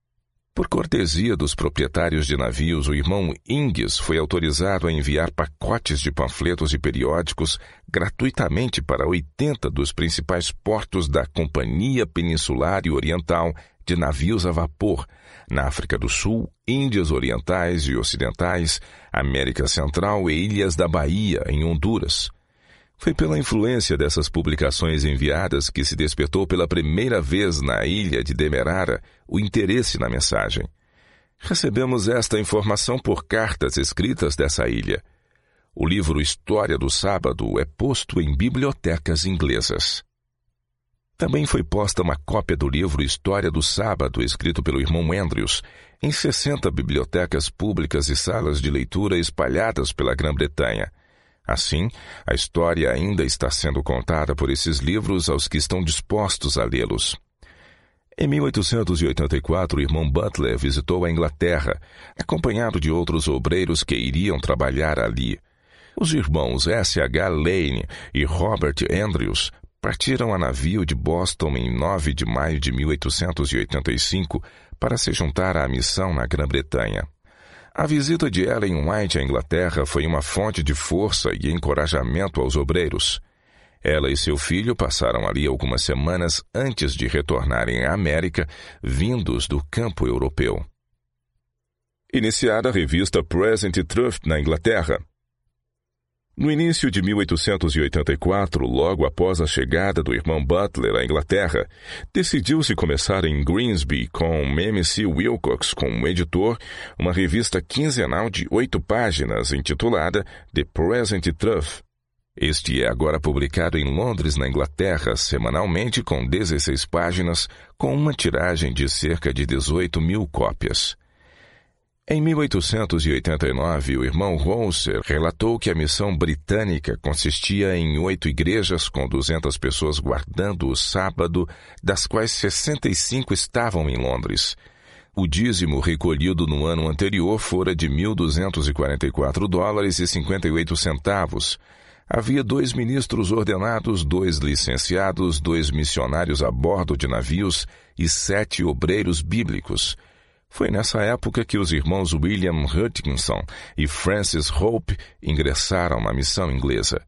Por cortesia dos proprietários de navios, o irmão Ingis foi autorizado a enviar pacotes de panfletos e periódicos gratuitamente para oitenta dos principais portos da Companhia Peninsular e Oriental de Navios a Vapor, na África do Sul, Índias Orientais e Ocidentais, América Central e Ilhas da Bahia, em Honduras. Foi pela influência dessas publicações enviadas que se despertou pela primeira vez na ilha de Demerara o interesse na mensagem. Recebemos esta informação por cartas escritas dessa ilha. O livro História do Sábado é posto em bibliotecas inglesas. Também foi posta uma cópia do livro História do Sábado, escrito pelo irmão Andrews, em sessenta bibliotecas públicas e salas de leitura espalhadas pela Grã-Bretanha. Assim, a história ainda está sendo contada por esses livros aos que estão dispostos a lê-los. Em mil oitocentos e oitenta e quatro, o irmão Butler visitou a Inglaterra, acompanhado de outros obreiros que iriam trabalhar ali. Os irmãos S H Lane e Robert Andrews partiram a navio de Boston em nove de maio de mil oitocentos e oitenta e cinco para se juntar à missão na Grã-Bretanha. A visita de Ellen White à Inglaterra foi uma fonte de força e encorajamento aos obreiros. Ela e seu filho passaram ali algumas semanas antes de retornarem à América, vindos do campo europeu. Iniciada a revista Present Truth na Inglaterra. No início de mil oitocentos e oitenta e quatro, logo após a chegada do irmão Butler à Inglaterra, decidiu-se começar em Grimsby com M C Wilcox como editor, uma revista quinzenal de oito páginas intitulada The Present Truth. Este é agora publicado em Londres, na Inglaterra, semanalmente com dezesseis páginas, com uma tiragem de cerca de dezoito mil cópias. Em mil oitocentos e oitenta e nove, o irmão Rouser relatou que a missão britânica consistia em oito igrejas com duzentas pessoas guardando o sábado, das quais sessenta e cinco estavam em Londres. O dízimo recolhido no ano anterior fora de mil duzentos e quarenta e quatro dólares e cinquenta e oito centavos. Havia dois ministros ordenados, dois licenciados, dois missionários a bordo de navios e sete obreiros bíblicos. Foi nessa época que os irmãos William Hutchinson e Francis Hope ingressaram na missão inglesa.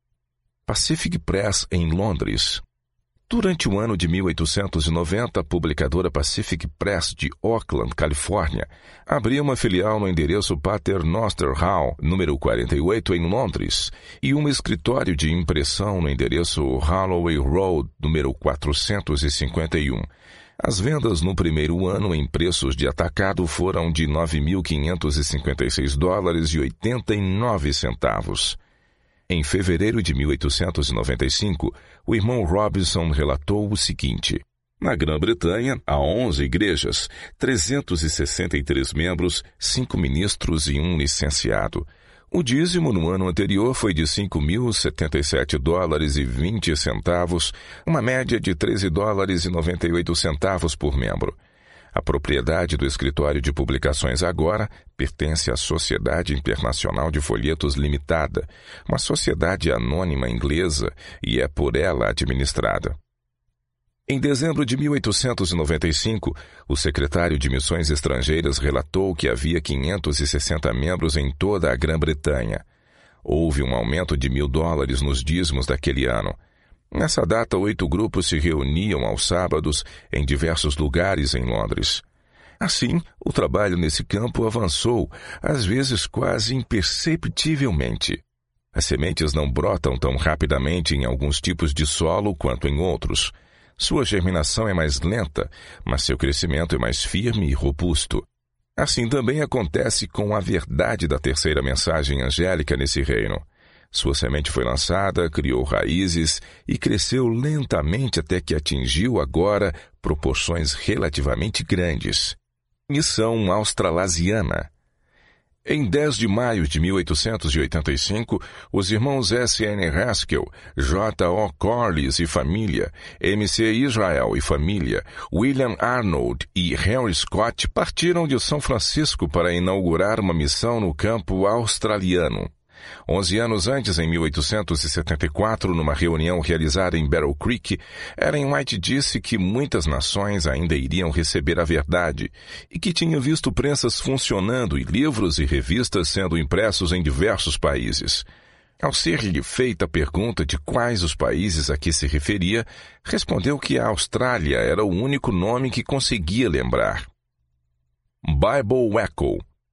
Pacific Press, em Londres. Durante o ano de mil oitocentos e noventa, a publicadora Pacific Press de Oakland, Califórnia, abriu uma filial no endereço Pater Noster Hall, número quarenta e oito, em Londres, e um escritório de impressão no endereço Holloway Road, número quatrocentos e cinquenta e um. As vendas no primeiro ano em preços de atacado foram de nove mil quinhentos e cinquenta e seis dólares e oitenta e nove centavos. Em fevereiro de mil oitocentos e noventa e cinco, o irmão Robinson relatou o seguinte: na Grã-Bretanha, há onze igrejas, trezentos e sessenta e três membros, cinco ministros e um licenciado. O dízimo no ano anterior foi de cinco mil setenta e sete dólares e vinte centavos, uma média de treze dólares e noventa e oito centavos por membro. A propriedade do escritório de publicações agora pertence à Sociedade Internacional de Folhetos Limitada, uma sociedade anônima inglesa, e é por ela administrada. Em dezembro de mil oitocentos e noventa e cinco, o secretário de Missões Estrangeiras relatou que havia quinhentos e sessenta membros em toda a Grã-Bretanha. Houve um aumento de mil dólares nos dízimos daquele ano. Nessa data, oito grupos se reuniam aos sábados em diversos lugares em Londres. Assim, o trabalho nesse campo avançou, às vezes quase imperceptivelmente. As sementes não brotam tão rapidamente em alguns tipos de solo quanto em outros. Sua germinação é mais lenta, mas seu crescimento é mais firme e robusto. Assim também acontece com a verdade da terceira mensagem angélica nesse reino. Sua semente foi lançada, criou raízes e cresceu lentamente até que atingiu agora proporções relativamente grandes. Missão australasiana. Em dez de maio de mil oitocentos e oitenta e cinco, os irmãos S N Haskell, J O Corliss e família, M C Israel e família, William Arnold e Henry Scott partiram de São Francisco para inaugurar uma missão no campo australiano. Onze anos antes, em mil oitocentos e setenta e quatro, numa reunião realizada em Battle Creek, Ellen White disse que muitas nações ainda iriam receber a verdade e que tinha visto prensas funcionando e livros e revistas sendo impressos em diversos países. Ao ser-lhe feita a pergunta de quais os países a que se referia, respondeu que a Austrália era o único nome que conseguia lembrar. Bible Echo.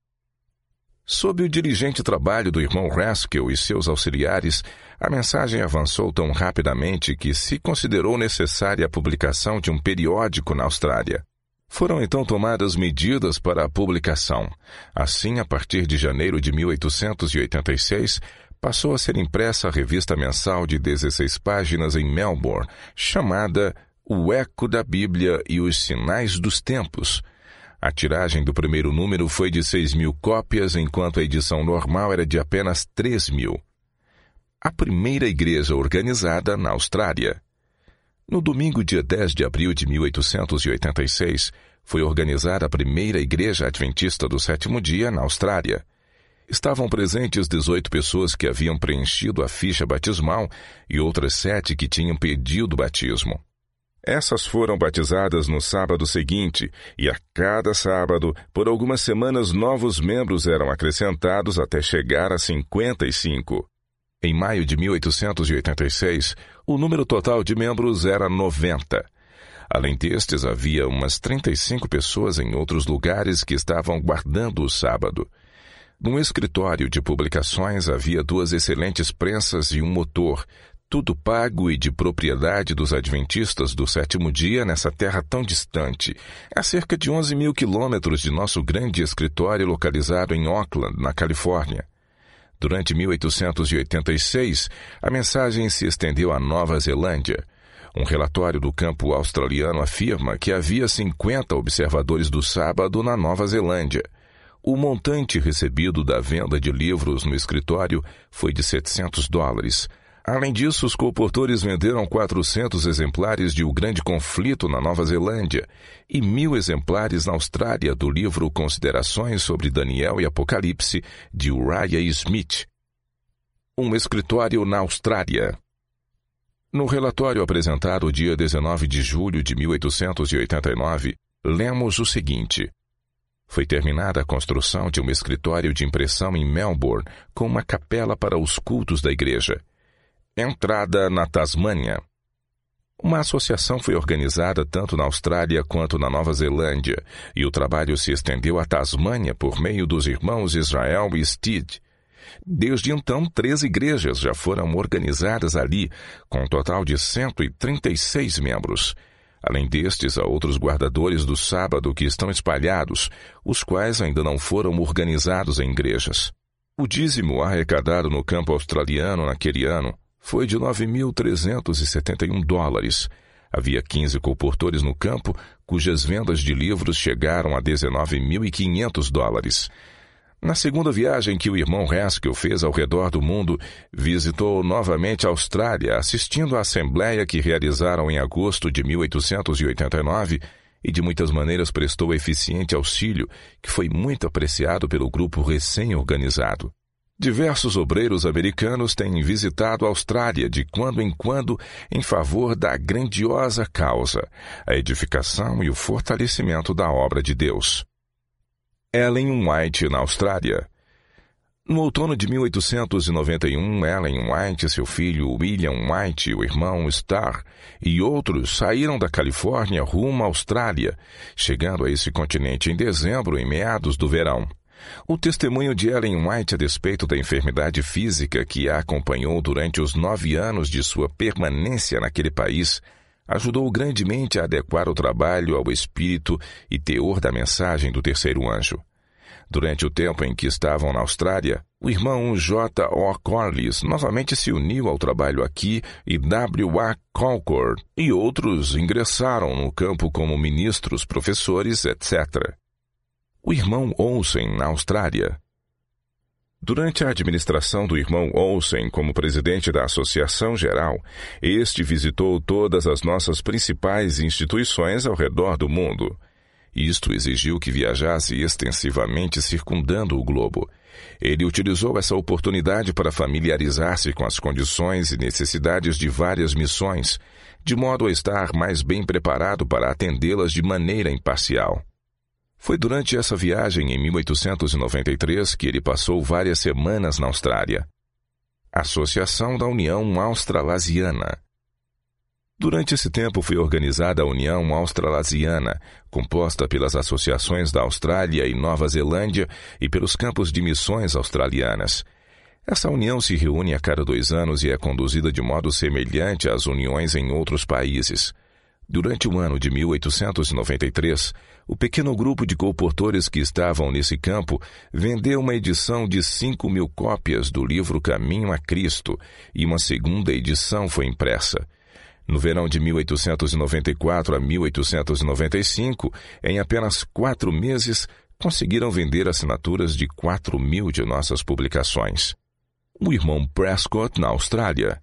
Sob o diligente trabalho do irmão Haskell e seus auxiliares, a mensagem avançou tão rapidamente que se considerou necessária a publicação de um periódico na Austrália. Foram então tomadas medidas para a publicação. Assim, a partir de janeiro de mil oitocentos e oitenta e seis, passou a ser impressa a revista mensal de dezesseis páginas em Melbourne, chamada O Eco da Bíblia e os Sinais dos Tempos. A tiragem do primeiro número foi de seis mil cópias, enquanto a edição normal era de apenas três mil. A primeira igreja organizada na Austrália. No domingo, dia dez de abril de mil oitocentos e oitenta e seis, foi organizada a primeira igreja adventista do sétimo dia na Austrália. Estavam presentes dezoito pessoas que haviam preenchido a ficha batismal e outras sete que tinham pedido o batismo. Essas foram batizadas no sábado seguinte, e a cada sábado, por algumas semanas, novos membros eram acrescentados até chegar a cinquenta e cinco. Em maio de mil oitocentos e oitenta e seis, o número total de membros era noventa. Além destes, havia umas trinta e cinco pessoas em outros lugares que estavam guardando o sábado. No escritório de publicações havia duas excelentes prensas e um motor, tudo pago e de propriedade dos adventistas do sétimo dia nessa terra tão distante, a cerca de onze mil quilômetros de nosso grande escritório localizado em Auckland, na Califórnia. Durante mil oitocentos e oitenta e seis, a mensagem se estendeu à Nova Zelândia. Um relatório do campo australiano afirma que havia cinquenta observadores do sábado na Nova Zelândia. O montante recebido da venda de livros no escritório foi de setecentos dólares. Além disso, os colportores venderam quatrocentos exemplares de O Grande Conflito na Nova Zelândia e mil exemplares na Austrália do livro Considerações sobre Daniel e Apocalipse, de Uriah Smith. Um escritório na Austrália. No relatório apresentado dia dezenove de julho de mil oitocentos e oitenta e nove, lemos o seguinte: foi terminada a construção de um escritório de impressão em Melbourne com uma capela para os cultos da igreja. Entrada na Tasmânia. Uma associação foi organizada tanto na Austrália quanto na Nova Zelândia, e o trabalho se estendeu à Tasmânia por meio dos irmãos Israel e Steed. Desde então, três igrejas já foram organizadas ali, com um total de cento e trinta e seis membros. Além destes, há outros guardadores do sábado que estão espalhados, os quais ainda não foram organizados em igrejas. O dízimo arrecadado no campo australiano naquele ano foi de nove mil trezentos e setenta e um dólares. Havia quinze colportores no campo, cujas vendas de livros chegaram a dezenove mil e quinhentos dólares. Na segunda viagem que o irmão Haskell fez ao redor do mundo, visitou novamente a Austrália, assistindo à assembleia que realizaram em agosto de mil oitocentos e oitenta e nove e de muitas maneiras prestou eficiente auxílio, que foi muito apreciado pelo grupo recém-organizado. Diversos obreiros americanos têm visitado a Austrália de quando em quando em favor da grandiosa causa, a edificação e o fortalecimento da obra de Deus. Ellen White, na Austrália. No outono de mil oitocentos e noventa e um, Ellen White, seu filho William White, o irmão Starr e outros saíram da Califórnia rumo à Austrália, chegando a esse continente em dezembro, em meados do verão. O testemunho de Ellen White a despeito da enfermidade física que a acompanhou durante os nove anos de sua permanência naquele país ajudou grandemente a adequar o trabalho ao espírito e teor da mensagem do terceiro anjo. Durante o tempo em que estavam na Austrália, o irmão J O Corliss novamente se uniu ao trabalho aqui e W A Concord e outros ingressaram no campo como ministros, professores, etcétera. O irmão Olsen na Austrália. Durante a administração do irmão Olsen como presidente da Associação Geral, este visitou todas as nossas principais instituições ao redor do mundo. Isto exigiu que viajasse extensivamente circundando o globo. Ele utilizou essa oportunidade para familiarizar-se com as condições e necessidades de várias missões, de modo a estar mais bem preparado para atendê-las de maneira imparcial. Foi durante essa viagem, em mil oitocentos e noventa e três, que ele passou várias semanas na Austrália. Associação da União Australasiana. Durante esse tempo foi organizada a União Australasiana, composta pelas associações da Austrália e Nova Zelândia e pelos campos de missões australianas. Essa união se reúne a cada dois anos e é conduzida de modo semelhante às uniões em outros países. Durante o ano de mil oitocentos e noventa e três, o pequeno grupo de colportores que estavam nesse campo vendeu uma edição de cinco mil cópias do livro Caminho a Cristo e uma segunda edição foi impressa. No verão de mil oitocentos e noventa e quatro a mil oitocentos e noventa e cinco, em apenas quatro meses, conseguiram vender assinaturas de quatro mil de nossas publicações. O irmão Prescott, na Austrália.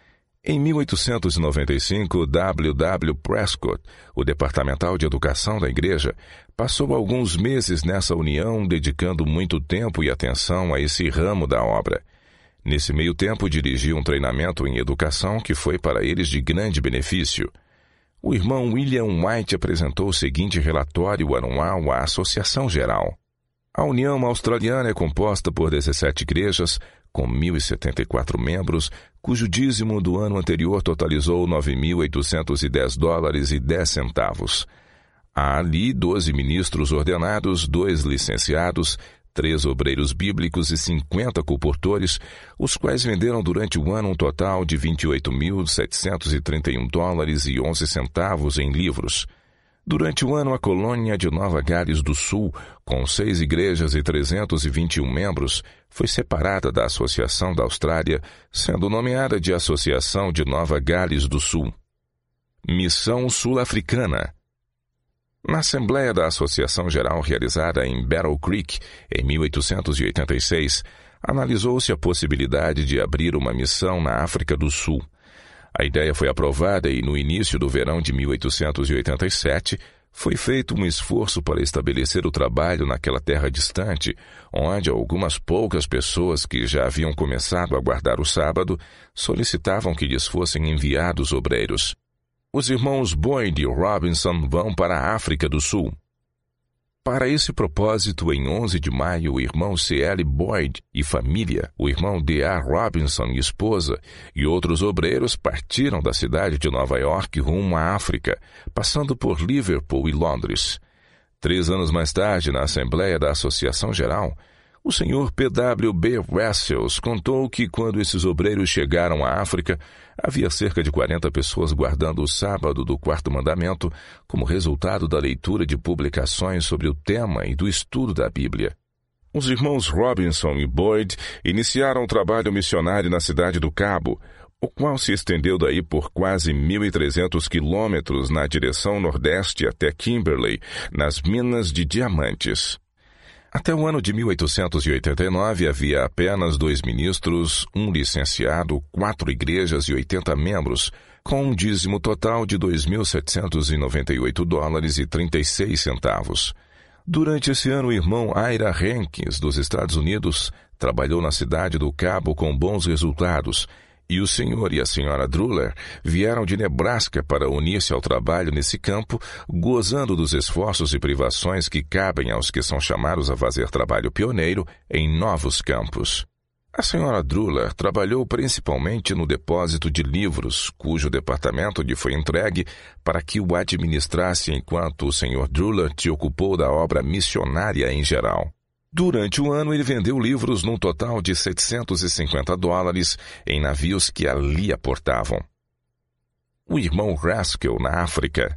Em mil oitocentos e noventa e cinco, W W Prescott, o departamental de educação da igreja, passou alguns meses nessa união, dedicando muito tempo e atenção a esse ramo da obra. Nesse meio tempo, dirigiu um treinamento em educação que foi para eles de grande benefício. O irmão William White apresentou o seguinte relatório anual à Associação Geral. A União Australiana é composta por dezessete igrejas, com mil e setenta e quatro membros, cujo dízimo do ano anterior totalizou nove mil oitocentos e dez dólares e dez centavos. Há ali doze ministros ordenados, dois licenciados, três obreiros bíblicos e cinquenta colportores, os quais venderam durante o ano um total de vinte e oito mil setecentos e trinta e um dólares e onze centavos em livros. Durante o ano, a colônia de Nova Gales do Sul, com seis igrejas e trezentos e vinte e um membros, foi separada da Associação da Austrália, sendo nomeada de Associação de Nova Gales do Sul. Missão Sul-Africana. Na Assembleia da Associação Geral realizada em Battle Creek, em mil oitocentos e oitenta e seis, analisou-se a possibilidade de abrir uma missão na África do Sul. A ideia foi aprovada e, no início do verão de mil oitocentos e oitenta e sete, foi feito um esforço para estabelecer o trabalho naquela terra distante, onde algumas poucas pessoas que já haviam começado a guardar o sábado solicitavam que lhes fossem enviados obreiros. Os irmãos Boyd e Robinson vão para a África do Sul. Para esse propósito, em onze de maio, o irmão C L Boyd e família, o irmão D A Robinson e esposa, e outros obreiros partiram da cidade de Nova York rumo à África, passando por Liverpool e Londres. Três anos mais tarde, na Assembleia da Associação Geral, o senhor P W B Wessels contou que quando esses obreiros chegaram à África, havia cerca de quarenta pessoas guardando o sábado do quarto mandamento como resultado da leitura de publicações sobre o tema e do estudo da Bíblia. Os irmãos Robinson e Boyd iniciaram o trabalho missionário na cidade do Cabo, o qual se estendeu daí por quase mil e trezentos quilômetros na direção nordeste até Kimberley, nas minas de diamantes. Até o ano de mil oitocentos e oitenta e nove havia apenas dois ministros, um licenciado, quatro igrejas e oitenta membros, com um dízimo total de dois mil setecentos e noventa e oito dólares e trinta e seis centavos. Durante esse ano, o irmão Ira Hankins, dos Estados Unidos, trabalhou na cidade do Cabo com bons resultados, E o senhor e a senhora Druller vieram de Nebraska para unir-se ao trabalho nesse campo, gozando dos esforços e privações que cabem aos que são chamados a fazer trabalho pioneiro em novos campos. A senhora Druller trabalhou principalmente no depósito de livros, cujo departamento lhe foi entregue para que o administrasse enquanto o senhor Druller se ocupou da obra missionária em geral. Durante o ano, ele vendeu livros num total de setecentos e cinquenta dólares em navios que ali aportavam. O irmão Haskell na África.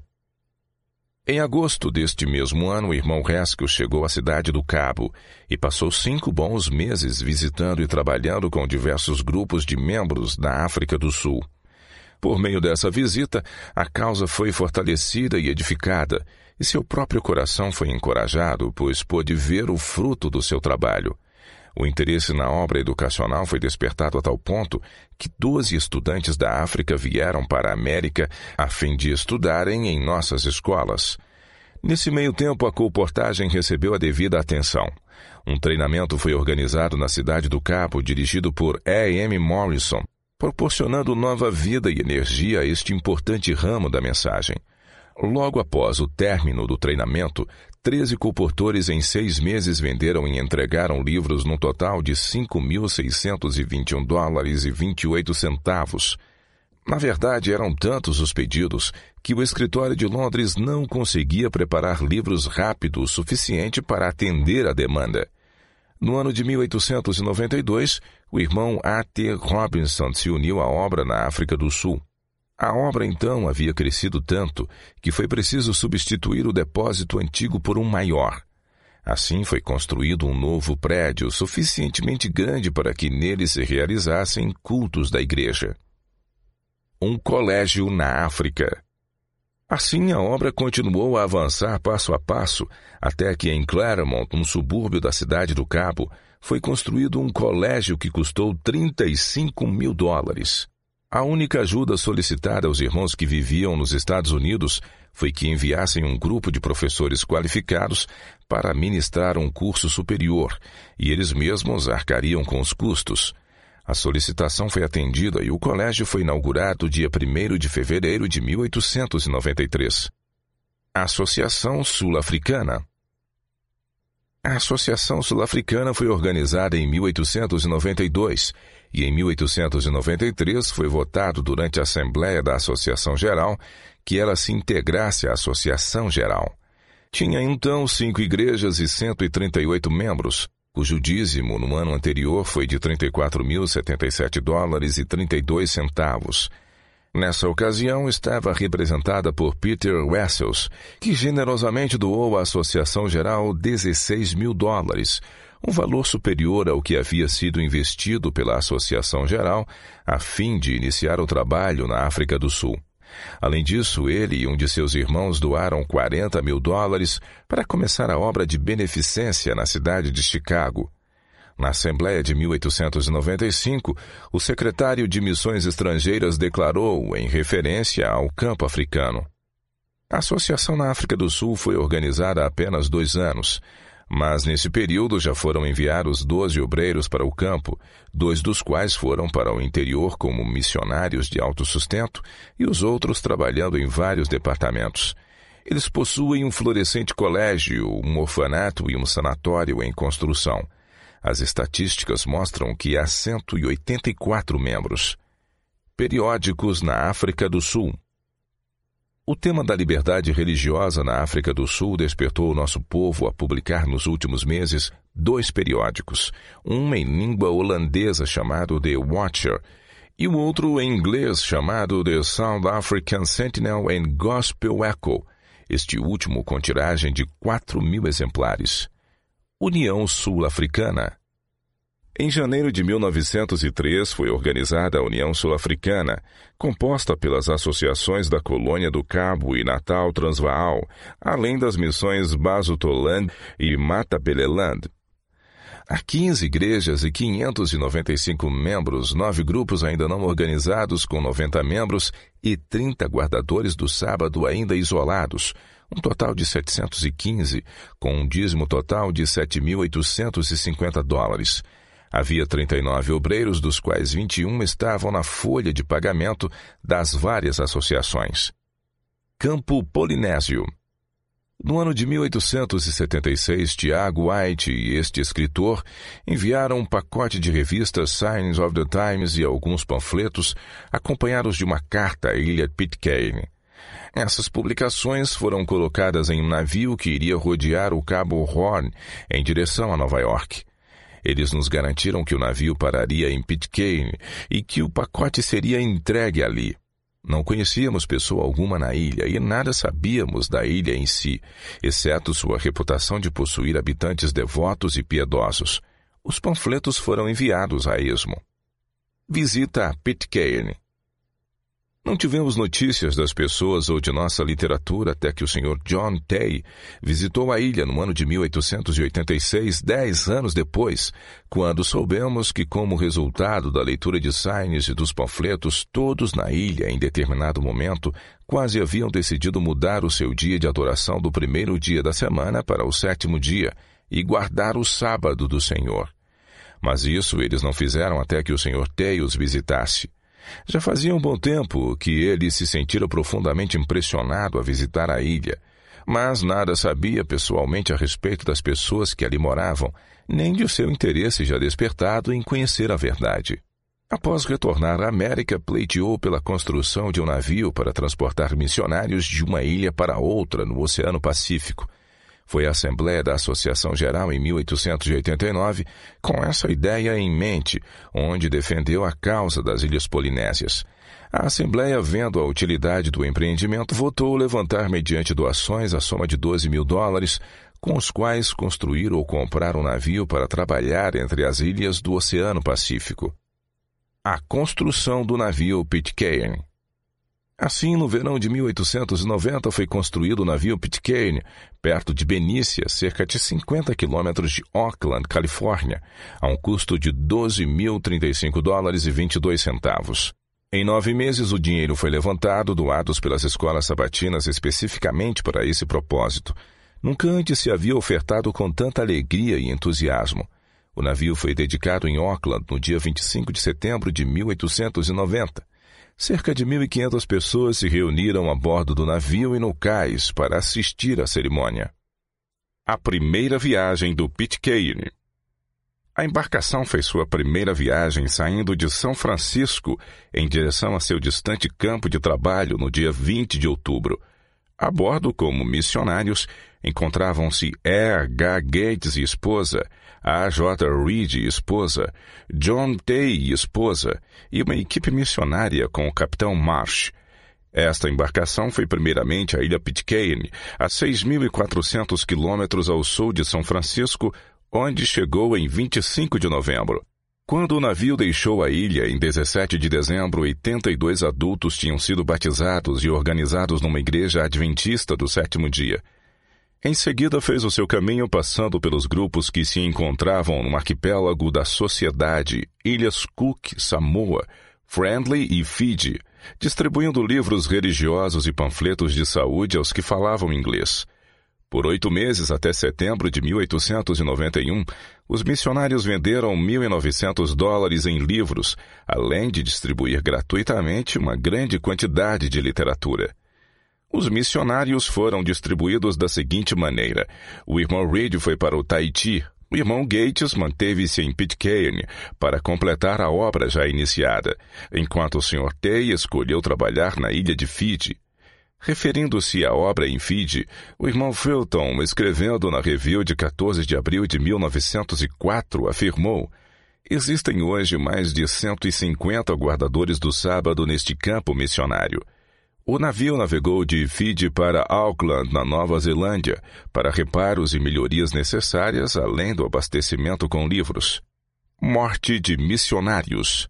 Em agosto deste mesmo ano, o irmão Haskell chegou à cidade do Cabo e passou cinco bons meses visitando e trabalhando com diversos grupos de membros da África do Sul. Por meio dessa visita, a causa foi fortalecida e edificada, e seu próprio coração foi encorajado, pois pôde ver o fruto do seu trabalho. O interesse na obra educacional foi despertado a tal ponto que doze estudantes da África vieram para a América a fim de estudarem em nossas escolas. Nesse meio tempo, a colportagem recebeu a devida atenção. Um treinamento foi organizado na cidade do Cabo, dirigido por E M Morrison, proporcionando nova vida e energia a este importante ramo da mensagem. Logo após o término do treinamento, treze colportores em seis meses venderam e entregaram livros num total de cinco mil seiscentos e vinte e um dólares e vinte e oito centavos. Na verdade, eram tantos os pedidos que o escritório de Londres não conseguia preparar livros rápido o suficiente para atender a demanda. No ano de mil oitocentos e noventa e dois, o irmão A T Robinson se uniu à obra na África do Sul. A obra, então, havia crescido tanto que foi preciso substituir o depósito antigo por um maior. Assim, foi construído um novo prédio suficientemente grande para que nele se realizassem cultos da igreja. Um colégio na África. Assim, a obra continuou a avançar passo a passo, até que em Claremont, um subúrbio da cidade do Cabo, foi construído um colégio que custou trinta e cinco mil dólares. A única ajuda solicitada aos irmãos que viviam nos Estados Unidos foi que enviassem um grupo de professores qualificados para ministrar um curso superior, e eles mesmos arcariam com os custos. A solicitação foi atendida e o colégio foi inaugurado dia primeiro de fevereiro de mil oitocentos e noventa e três. Associação Sul-Africana. A Associação Sul-Africana foi organizada em mil oitocentos e noventa e dois e em mil oitocentos e noventa e três foi votado durante a Assembleia da Associação Geral que ela se integrasse à Associação Geral. Tinha então cinco igrejas e cento e trinta e oito membros, cujo dízimo no ano anterior foi de trinta e quatro mil e setenta e sete dólares e trinta e dois centavos. Nessa ocasião, estava representada por Peter Wessels, que generosamente doou à Associação Geral dezesseis mil dólares, um valor superior ao que havia sido investido pela Associação Geral a fim de iniciar o trabalho na África do Sul. Além disso, ele e um de seus irmãos doaram quarenta mil dólares para começar a obra de beneficência na cidade de Chicago. Na Assembleia de mil oitocentos e noventa e cinco, o secretário de Missões Estrangeiras declarou, em referência ao campo africano: a associação na África do Sul foi organizada há apenas dois anos, mas nesse período já foram enviados doze obreiros para o campo, dois dos quais foram para o interior como missionários de autossustento e os outros trabalhando em vários departamentos. Eles possuem um florescente colégio, um orfanato e um sanatório em construção. As estatísticas mostram que há cento e oitenta e quatro membros. Periódicos na África do Sul. O tema da liberdade religiosa na África do Sul despertou o nosso povo a publicar nos últimos meses dois periódicos, um em língua holandesa chamado The Watcher e o outro em inglês chamado The South African Sentinel and Gospel Echo, este último com tiragem de quatro mil exemplares. União Sul-Africana. Em janeiro de mil novecentos e três foi organizada a União Sul-Africana, composta pelas associações da Colônia do Cabo e Natal Transvaal, além das missões Basutoland e Matabeleland. Há quinze igrejas e quinhentos e noventa e cinco membros, nove grupos ainda não organizados com noventa membros e trinta guardadores do sábado ainda isolados, um total de setecentos e quinze, com um dízimo total de sete mil oitocentos e cinquenta dólares. Havia trinta e nove obreiros, dos quais vinte e um estavam na folha de pagamento das várias associações. Campo Polinésio. No ano de mil oitocentos e setenta e seis, Tiago White e este escritor enviaram um pacote de revistas Signs of the Times e alguns panfletos, acompanhados de uma carta à ilha Pitcairn. Essas publicações foram colocadas em um navio que iria rodear o Cabo Horn em direção a Nova York. Eles nos garantiram que o navio pararia em Pitcairn e que o pacote seria entregue ali. Não conhecíamos pessoa alguma na ilha e nada sabíamos da ilha em si, exceto sua reputação de possuir habitantes devotos e piedosos. Os panfletos foram enviados a esmo. Visita a Pitcairn. Não tivemos notícias das pessoas ou de nossa literatura até que o senhor John Tay visitou a ilha no ano de mil oitocentos e oitenta e seis, dez anos depois, quando soubemos que, como resultado da leitura de signs e dos panfletos, todos na ilha, em determinado momento, quase haviam decidido mudar o seu dia de adoração do primeiro dia da semana para o sétimo dia e guardar o sábado do Senhor. Mas isso eles não fizeram até que o senhor Tay os visitasse. Já fazia um bom tempo que ele se sentira profundamente impressionado a visitar a ilha, mas nada sabia pessoalmente a respeito das pessoas que ali moravam, nem de seu interesse já despertado em conhecer a verdade. Após retornar à América, pleiteou pela construção de um navio para transportar missionários de uma ilha para outra no Oceano Pacífico. Foi à Assembleia da Associação Geral em mil oitocentos e oitenta e nove, com essa ideia em mente, onde defendeu a causa das Ilhas Polinésias. A Assembleia, vendo a utilidade do empreendimento, votou levantar mediante doações a soma de doze mil dólares, com os quais construir ou comprar um navio para trabalhar entre as ilhas do Oceano Pacífico. A construção do navio Pitcairn. Assim, no verão de mil oitocentos e noventa, foi construído o navio Pitcairn, perto de Benícia, cerca de cinquenta quilômetros de Oakland, Califórnia, a um custo de doze mil e trinta e cinco dólares e vinte e dois centavos. Em nove meses, o dinheiro foi levantado, doados pelas escolas sabatinas especificamente para esse propósito. Nunca antes se havia ofertado com tanta alegria e entusiasmo. O navio foi dedicado em Oakland no dia vinte e cinco de setembro de mil oitocentos e noventa. Cerca de mil e quinhentas pessoas se reuniram a bordo do navio e no cais para assistir à cerimônia. A primeira viagem do Pitcairn. A embarcação fez sua primeira viagem saindo de São Francisco em direção a seu distante campo de trabalho no dia vinte de outubro. A bordo, como missionários, encontravam-se E H Gates e esposa, A J Reed e esposa, John Tay e esposa, e uma equipe missionária com o capitão Marsh. Esta embarcação foi primeiramente à ilha Pitcairn, a seis mil e quatrocentos quilômetros ao sul de São Francisco, onde chegou em vinte e cinco de novembro. Quando o navio deixou a ilha em dezessete de dezembro, oitenta e dois adultos tinham sido batizados e organizados numa igreja adventista do sétimo dia. Em seguida, fez o seu caminho passando pelos grupos que se encontravam no arquipélago da Sociedade, Ilhas Cook, Samoa, Friendly e Fiji, distribuindo livros religiosos e panfletos de saúde aos que falavam inglês. Por oito meses, até setembro de mil oitocentos e noventa e um, os missionários venderam mil e novecentos dólares em livros, além de distribuir gratuitamente uma grande quantidade de literatura. Os missionários foram distribuídos da seguinte maneira: o irmão Reed foi para o Tahiti, o irmão Gates manteve-se em Pitcairn para completar a obra já iniciada, enquanto o senhor Tay escolheu trabalhar na ilha de Fiji. Referindo-se à obra em Fiji, o irmão Fulton, escrevendo na Review de quatorze de abril de mil novecentos e quatro, afirmou: existem hoje mais de cento e cinquenta guardadores do sábado neste campo missionário. O navio navegou de Fiji para Auckland, na Nova Zelândia, para reparos e melhorias necessárias, além do abastecimento com livros. Morte de missionários.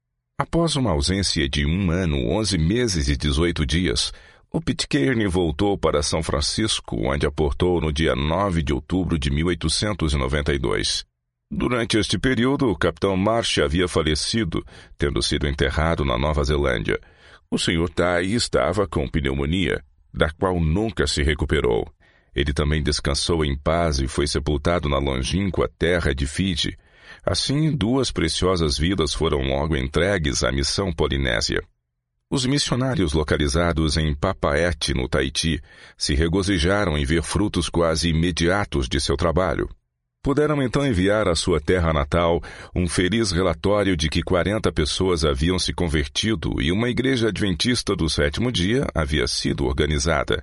Após uma ausência de um ano, onze meses e dezoito dias, o Pitcairn voltou para São Francisco, onde aportou no dia nove de outubro de mil oitocentos e noventa e dois. Durante este período, o capitão Marsh havia falecido, tendo sido enterrado na Nova Zelândia. O senhor Tay estava com pneumonia, da qual nunca se recuperou. Ele também descansou em paz e foi sepultado na longínqua terra de Fiji. Assim, duas preciosas vidas foram logo entregues à missão polinésia. Os missionários localizados em Papaete, no Tahiti, se regozijaram em ver frutos quase imediatos de seu trabalho. Puderam então enviar à sua terra natal um feliz relatório de que quarenta pessoas haviam se convertido e uma igreja adventista do sétimo dia havia sido organizada.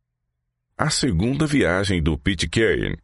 A segunda viagem do Pitcairn.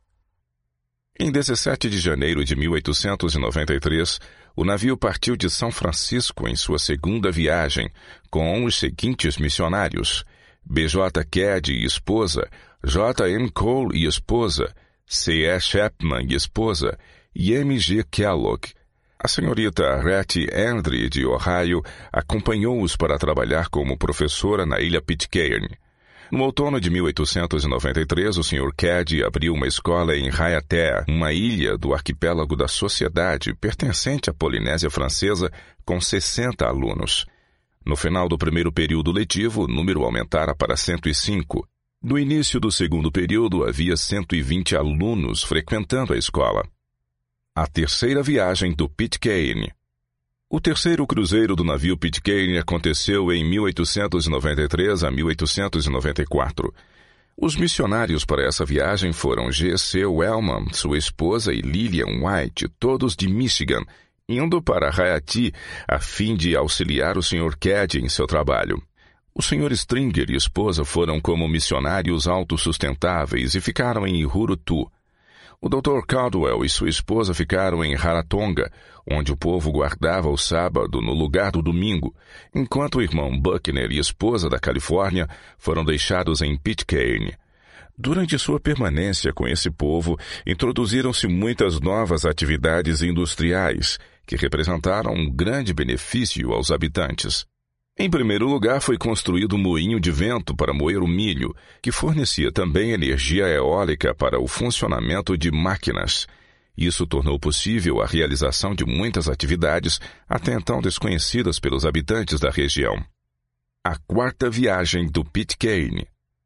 Em dezessete de janeiro de mil oitocentos e noventa e três, o navio partiu de São Francisco em sua segunda viagem, com os seguintes missionários: B J Caddy e esposa, J M Cole e esposa, C E Chapman e esposa, e M G Kellogg. A senhorita Hattie Andre, de Ohio, acompanhou-os para trabalhar como professora na ilha Pitcairn. No outono de mil oitocentos e noventa e três, o senhor Caddy abriu uma escola em Raiatea, uma ilha do arquipélago da Sociedade, pertencente à Polinésia Francesa, com sessenta alunos. No final do primeiro período letivo, o número aumentara para cento e cinco. No início do segundo período, havia cento e vinte alunos frequentando a escola. A terceira viagem do Pitcairn. O terceiro cruzeiro do navio Pitcairn aconteceu em mil oitocentos e noventa e três a mil oitocentos e noventa e quatro. Os missionários para essa viagem foram G C Wellman, sua esposa, e Lillian White, todos de Michigan, indo para Haiti a fim de auxiliar o senhor Caddy em seu trabalho. O senhor Stringer e esposa foram como missionários autossustentáveis e ficaram em Hurutu. O doutor Caldwell e sua esposa ficaram em Rarotonga, onde o povo guardava o sábado no lugar do domingo, enquanto o irmão Buckner e esposa da Califórnia foram deixados em Pitcairn. Durante sua permanência com esse povo, introduziram-se muitas novas atividades industriais, que representaram um grande benefício aos habitantes. Em primeiro lugar, foi construído um moinho de vento para moer o milho, que fornecia também energia eólica para o funcionamento de máquinas. Isso tornou possível a realização de muitas atividades até então desconhecidas pelos habitantes da região. A quarta viagem do Pitcairn.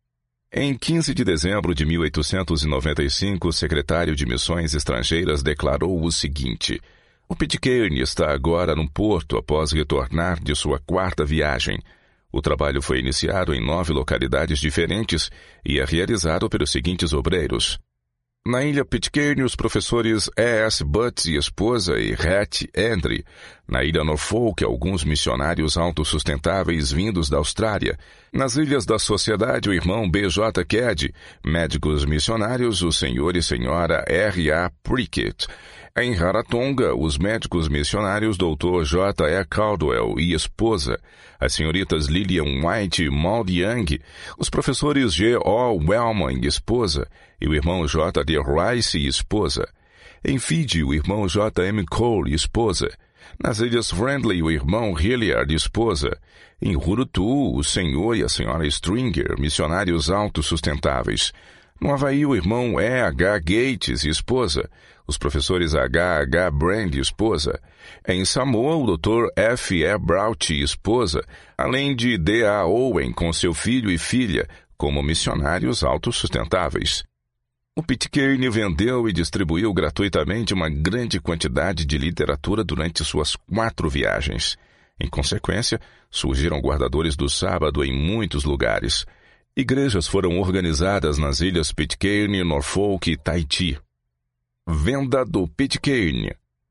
Em quinze de dezembro de mil oitocentos e noventa e cinco, o secretário de Missões Estrangeiras declarou o seguinte: o Pitcairn está agora no porto após retornar de sua quarta viagem. O trabalho foi iniciado em nove localidades diferentes e é realizado pelos seguintes obreiros. Na ilha Pitcairn, os professores E S Butts e esposa e Hattie Andre. Na ilha Norfolk, alguns missionários autossustentáveis vindos da Austrália. Nas ilhas da Sociedade, o irmão B J Caddy. Médicos missionários, o senhor e senhora R A Prickett. Em Rarotonga, os médicos missionários doutor J E Caldwell e esposa, as senhoritas Lillian White e Maud Young, os professores G O Wellman e esposa, e o irmão J D Rice e esposa. Em Fiji, o irmão J M Cole e esposa. Nas Ilhas Friendly, o irmão Hilliard e esposa. Em Hurutu, o senhor e a senhora Stringer, missionários autossustentáveis. No Havaí, o irmão E H Gates e esposa. Os professores H H Brand e esposa. Em Samoa, o doutor F E Braut e esposa, além de D A Owen com seu filho e filha, como missionários autossustentáveis. O Pitcairn vendeu e distribuiu gratuitamente uma grande quantidade de literatura durante suas quatro viagens. Em consequência, surgiram guardadores do sábado em muitos lugares. Igrejas foram organizadas nas ilhas Pitcairn, Norfolk e Tahiti. Venda do Pitcairn.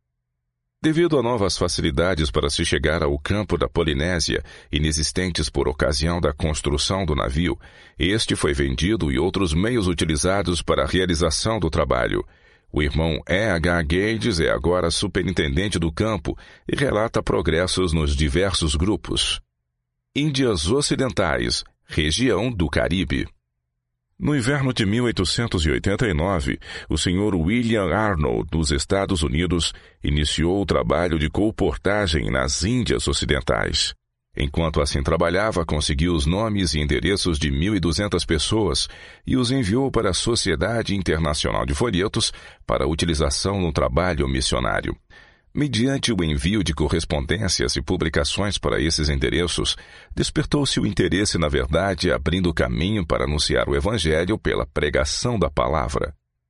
Devido a novas facilidades para se chegar ao campo da Polinésia, inexistentes por ocasião da construção do navio, este foi vendido e outros meios utilizados para a realização do trabalho. O irmão E H Gates é agora superintendente do campo e relata progressos nos diversos grupos. Índias Ocidentais, região do Caribe. No inverno de mil oitocentos e oitenta e nove, o senhor William Arnold, dos Estados Unidos, iniciou o trabalho de colportagem nas Índias Ocidentais. Enquanto assim trabalhava, conseguiu os nomes e endereços de mil e duzentas pessoas e os enviou para a Sociedade Internacional de Folhetos para utilização no trabalho missionário. Mediante o envio de correspondências e publicações para esses endereços, despertou-se o interesse na verdade, abrindo caminho para anunciar o Evangelho pela pregação da palavra.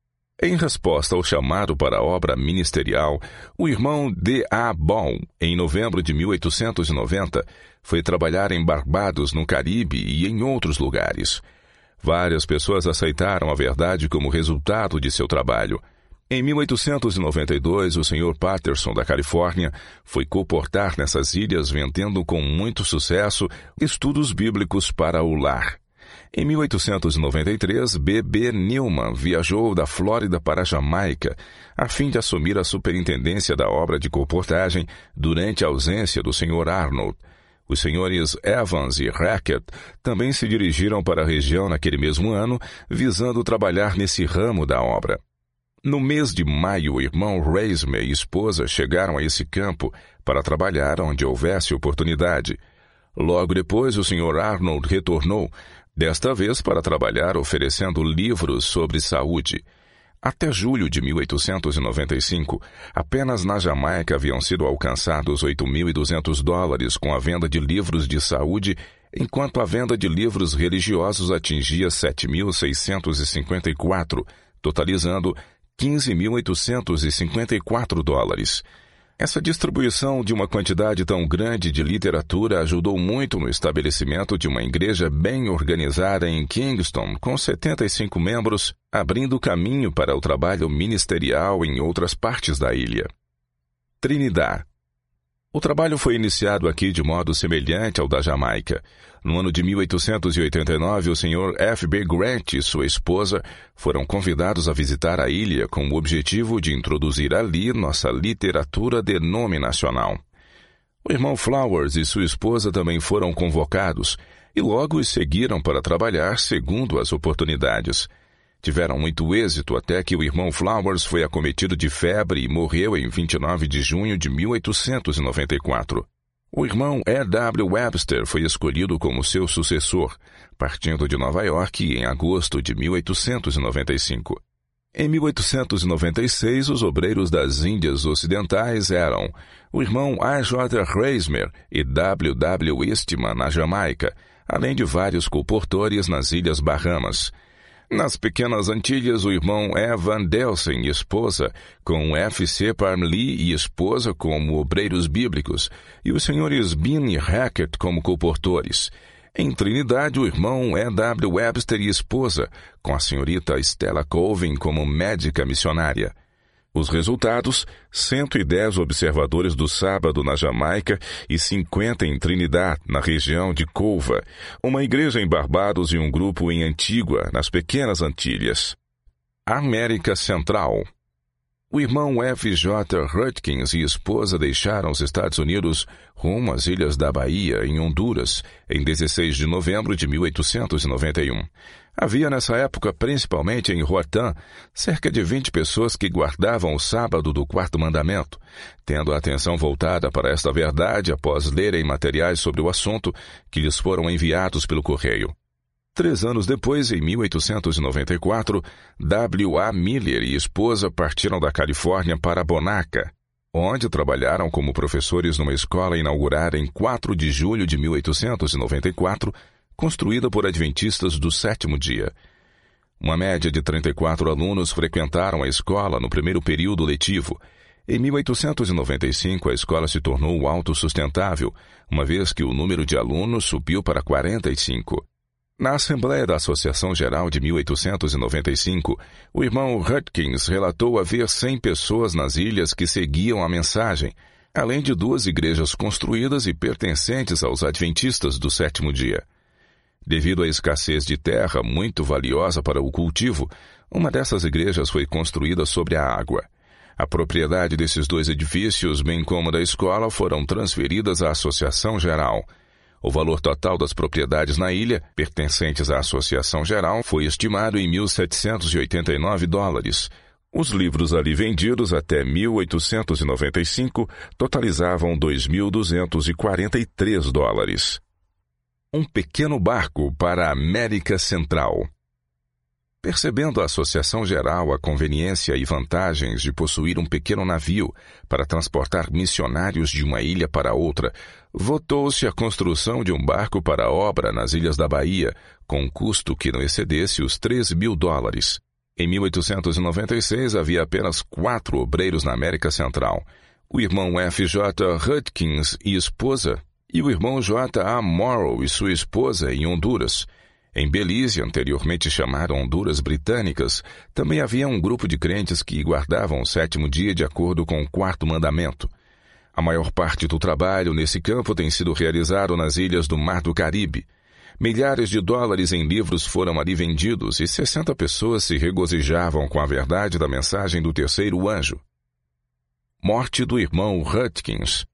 Em resposta ao chamado para a obra ministerial, o irmão D A Ball, em novembro de mil oitocentos e noventa, foi trabalhar em Barbados, no Caribe e em outros lugares. Várias pessoas aceitaram a verdade como resultado de seu trabalho. Em mil oitocentos e noventa e dois, o senhor Patterson, da Califórnia, foi colportar nessas ilhas vendendo com muito sucesso estudos bíblicos para o lar. Em mil oitocentos e noventa e três, B B Newman viajou da Flórida para a Jamaica, a fim de assumir a superintendência da obra de colportagem durante a ausência do senhor Arnold. Os senhores Evans e Hackett também se dirigiram para a região naquele mesmo ano, visando trabalhar nesse ramo da obra. No mês de maio, o irmão Reisme e esposa chegaram a esse campo para trabalhar onde houvesse oportunidade. Logo depois, o senhor Arnold retornou, desta vez para trabalhar oferecendo livros sobre saúde. Até julho de mil oitocentos e noventa e cinco, apenas na Jamaica haviam sido alcançados oito mil e duzentos dólares com a venda de livros de saúde, enquanto a venda de livros religiosos atingia sete mil seiscentos e cinquenta e quatro, totalizando quinze mil oitocentos e cinquenta e quatro dólares. Essa distribuição de uma quantidade tão grande de literatura ajudou muito no estabelecimento de uma igreja bem organizada em Kingston, com setenta e cinco membros, abrindo caminho para o trabalho ministerial em outras partes da ilha. Trinidad. O trabalho foi iniciado aqui de modo semelhante ao da Jamaica. No ano de mil oitocentos e oitenta e nove, o senhor F B Grant e sua esposa foram convidados a visitar a ilha com o objetivo de introduzir ali nossa literatura denominacional. O irmão Flowers e sua esposa também foram convocados e logo os seguiram para trabalhar segundo as oportunidades. Tiveram muito êxito até que o irmão Flowers foi acometido de febre e morreu em vinte e nove de junho de mil oitocentos e noventa e quatro. O irmão E W Webster foi escolhido como seu sucessor, partindo de Nova York em agosto de mil oitocentos e noventa e cinco. Em mil oitocentos e noventa e seis, os obreiros das Índias Ocidentais eram o irmão A J Reismer e W W Eastman na Jamaica, além de vários colportores nas Ilhas Bahamas. Nas Pequenas Antilhas, o irmão Evan Delsen e esposa, com F C Parmley e esposa como obreiros bíblicos, e os senhores Bean e Hackett como colportores. Em Trinidad, o irmão E W Webster e esposa, com a senhorita Stella Colvin como médica missionária. Os resultados, cento e dez observadores do sábado na Jamaica e cinquenta em Trinidad, na região de Couva, uma igreja em Barbados e um grupo em Antígua, nas Pequenas Antilhas. América Central. O irmão F J Hurtkins e esposa deixaram os Estados Unidos rumo às Ilhas da Bahia, em Honduras, em dezesseis de novembro de mil oitocentos e noventa e um. Havia nessa época, principalmente em Roatán, cerca de vinte pessoas que guardavam o sábado do quarto mandamento, tendo a atenção voltada para esta verdade após lerem materiais sobre o assunto que lhes foram enviados pelo correio. Três anos depois, em mil oitocentos e noventa e quatro, W A Miller e esposa partiram da Califórnia para Bonaca, onde trabalharam como professores numa escola inaugurada em quatro de julho de mil oitocentos e noventa e quatro, construída por adventistas do sétimo dia. Uma média de trinta e quatro alunos frequentaram a escola no primeiro período letivo. Em mil oitocentos e noventa e cinco, a escola se tornou autossustentável, uma vez que o número de alunos subiu para quarenta e cinco. Na Assembleia da Associação Geral de mil oitocentos e noventa e cinco, o irmão Hurtkins relatou haver cem pessoas nas ilhas que seguiam a mensagem, além de duas igrejas construídas e pertencentes aos adventistas do sétimo dia. Devido à escassez de terra muito valiosa para o cultivo, uma dessas igrejas foi construída sobre a água. A propriedade desses dois edifícios, bem como da escola, foram transferidas à Associação Geral. O valor total das propriedades na ilha, pertencentes à Associação Geral, foi estimado em mil setecentos e oitenta e nove dólares. Os livros ali vendidos até mil oitocentos e noventa e cinco totalizavam dois mil duzentos e quarenta e três dólares. Um pequeno barco para a América Central. Percebendo a Associação Geral a conveniência e vantagens de possuir um pequeno navio para transportar missionários de uma ilha para outra, votou-se a construção de um barco para a obra nas Ilhas da Bahia, com um custo que não excedesse os três mil dólares. Em mil oitocentos e noventa e seis, havia apenas quatro obreiros na América Central: o irmão F J Hudkins e esposa, e o irmão J A Morrow e sua esposa em Honduras. Em Belize, anteriormente chamada Honduras Britânicas, também havia um grupo de crentes que guardavam o sétimo dia de acordo com o quarto mandamento. A maior parte do trabalho nesse campo tem sido realizado nas ilhas do Mar do Caribe. Milhares de dólares em livros foram ali vendidos e sessenta pessoas se regozijavam com a verdade da mensagem do terceiro anjo. Morte do irmão Hudkins.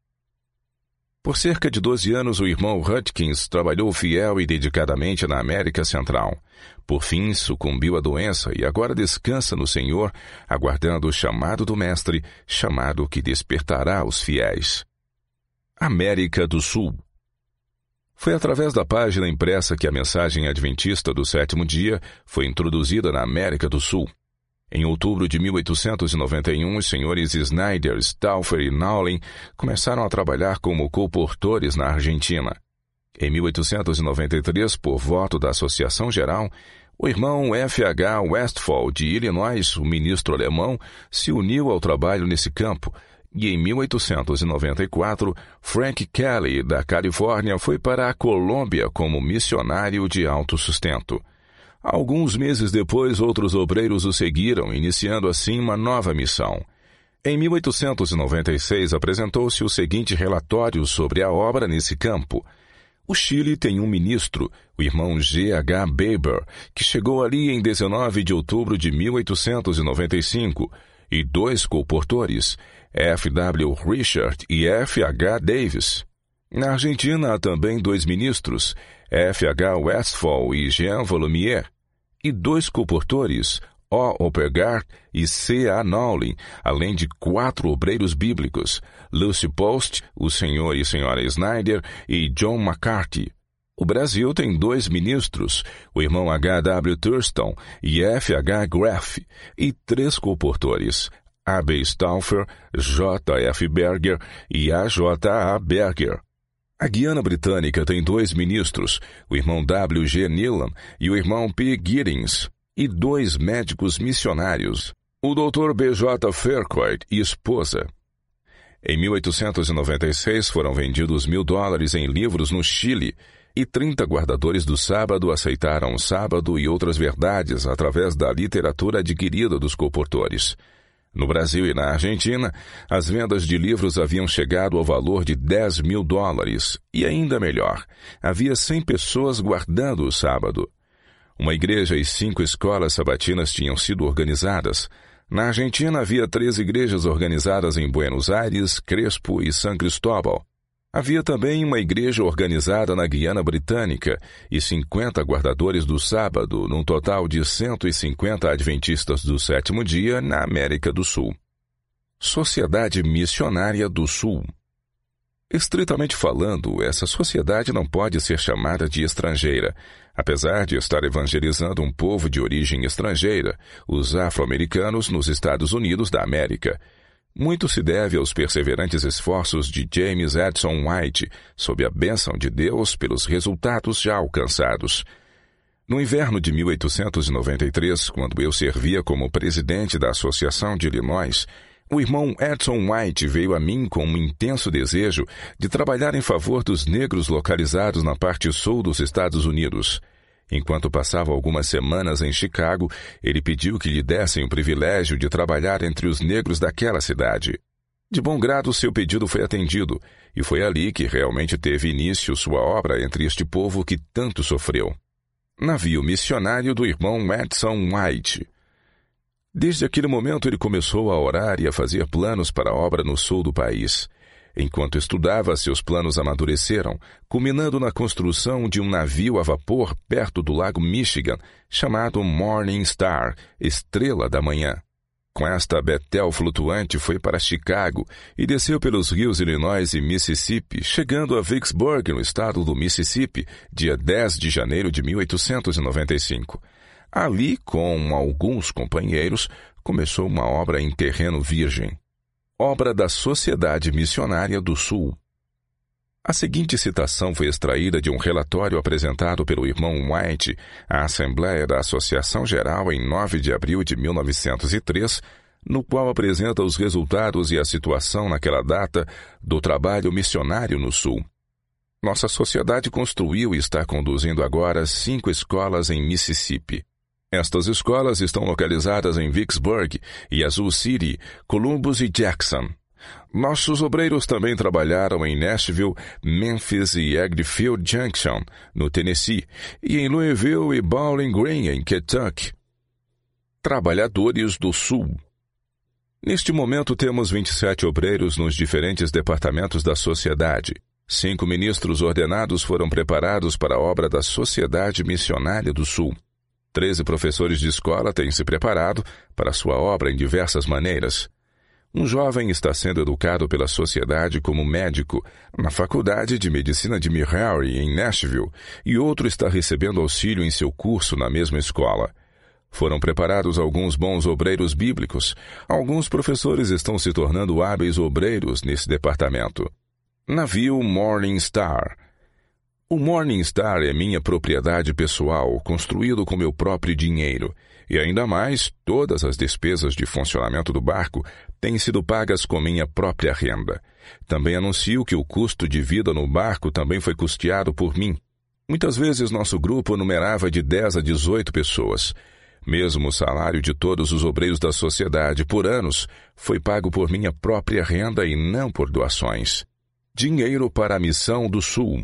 Por cerca de doze anos, o irmão Hudkins trabalhou fiel e dedicadamente na América Central. Por fim, sucumbiu à doença e agora descansa no Senhor, aguardando o chamado do Mestre, chamado que despertará os fiéis. América do Sul. Foi através da página impressa que a mensagem adventista do sétimo dia foi introduzida na América do Sul. Em outubro de mil oitocentos e noventa e um, os senhores Snyder, Stauffer e Nowlin começaram a trabalhar como colportores na Argentina. Em mil oitocentos e noventa e três, por voto da Associação Geral, o irmão F H Westphal, de Illinois, o ministro alemão, se uniu ao trabalho nesse campo, e em mil oitocentos e noventa e quatro, Frank Kelly, da Califórnia, foi para a Colômbia como missionário de autossustento. Alguns meses depois, outros obreiros o seguiram, iniciando assim uma nova missão. Em mil oitocentos e noventa e seis, apresentou-se o seguinte relatório sobre a obra nesse campo. O Chile tem um ministro, o irmão G H Baber, que chegou ali em dezenove de outubro de mil oitocentos e noventa e cinco, e dois colportores, F W Richard e F H Davis. Na Argentina há também dois ministros, F H Westphal e Jean Volumier, e dois colportores, O. Opergaard e C. A. Nowlin, além de quatro obreiros bíblicos, Lucy Post, o senhor e senhora Snyder e John McCarthy. O Brasil tem dois ministros, o irmão H W Thurston e F H Graff, e três colportores, A B Stauffer, J F Berger e A J A Berger. A Guiana Britânica tem dois ministros, o irmão W G Neelan e o irmão P. Giddings, e dois médicos missionários, o doutor B J Faircourt e esposa. Em mil oitocentos e noventa e seis foram vendidos mil dólares em livros no Chile, e trinta guardadores do sábado aceitaram o sábado e outras verdades através da literatura adquirida dos colportores. No Brasil e na Argentina, as vendas de livros haviam chegado ao valor de dez mil dólares, e ainda melhor, havia cem pessoas guardando o sábado. Uma igreja e cinco escolas sabatinas tinham sido organizadas. Na Argentina havia três igrejas organizadas em Buenos Aires, Crespo e San Cristóbal. Havia também uma igreja organizada na Guiana Britânica e cinquenta guardadores do sábado, num total de cento e cinquenta adventistas do sétimo dia na América do Sul. Sociedade Missionária do Sul. Estritamente falando, essa sociedade não pode ser chamada de estrangeira, apesar de estar evangelizando um povo de origem estrangeira, os afro-americanos nos Estados Unidos da América. Muito se deve aos perseverantes esforços de James Edson White, sob a bênção de Deus pelos resultados já alcançados. No inverno de mil oitocentos e noventa e três, quando eu servia como presidente da Associação de Illinois, o irmão Edson White veio a mim com um intenso desejo de trabalhar em favor dos negros localizados na parte sul dos Estados Unidos. Enquanto passava algumas semanas em Chicago, ele pediu que lhe dessem o privilégio de trabalhar entre os negros daquela cidade. De bom grado, seu pedido foi atendido, e foi ali que realmente teve início sua obra entre este povo que tanto sofreu. Navio missionário do irmão Edson White. Desde aquele momento ele começou a orar e a fazer planos para a obra no sul do país. Enquanto estudava, seus planos amadureceram, culminando na construção de um navio a vapor perto do lago Michigan, chamado Morning Star, Estrela da Manhã. Com esta Betel flutuante foi para Chicago e desceu pelos rios Illinois e Mississippi, chegando a Vicksburg, no estado do Mississippi, dia dez de janeiro de mil oitocentos e noventa e cinco. Ali, com alguns companheiros, começou uma obra em terreno virgem. Obra da Sociedade Missionária do Sul. A seguinte citação foi extraída de um relatório apresentado pelo irmão White à Assembleia da Associação Geral em nove de abril de mil novecentos e três, no qual apresenta os resultados e a situação naquela data do trabalho missionário no Sul. Nossa sociedade construiu e está conduzindo agora cinco escolas em Mississippi. Estas escolas estão localizadas em Vicksburg, Yazoo City, Columbus e Jackson. Nossos obreiros também trabalharam em Nashville, Memphis e Edgefield Junction, no Tennessee, e em Louisville e Bowling Green, em Kentucky. Trabalhadores do Sul. Neste momento temos vinte e sete obreiros nos diferentes departamentos da sociedade. Cinco ministros ordenados foram preparados para a obra da Sociedade Missionária do Sul. Treze professores de escola têm se preparado para sua obra em diversas maneiras. Um jovem está sendo educado pela sociedade como médico na Faculdade de Medicina de Missouri, em Nashville, e outro está recebendo auxílio em seu curso na mesma escola. Foram preparados alguns bons obreiros bíblicos. Alguns professores estão se tornando hábeis obreiros nesse departamento. Navio Morning Star. O Morning Star é minha propriedade pessoal, construído com meu próprio dinheiro. E ainda mais, todas as despesas de funcionamento do barco têm sido pagas com minha própria renda. Também anuncio que o custo de vida no barco também foi custeado por mim. Muitas vezes nosso grupo numerava de dez a dezoito pessoas. Mesmo o salário de todos os obreiros da sociedade por anos foi pago por minha própria renda e não por doações. Dinheiro para a Missão do Sul.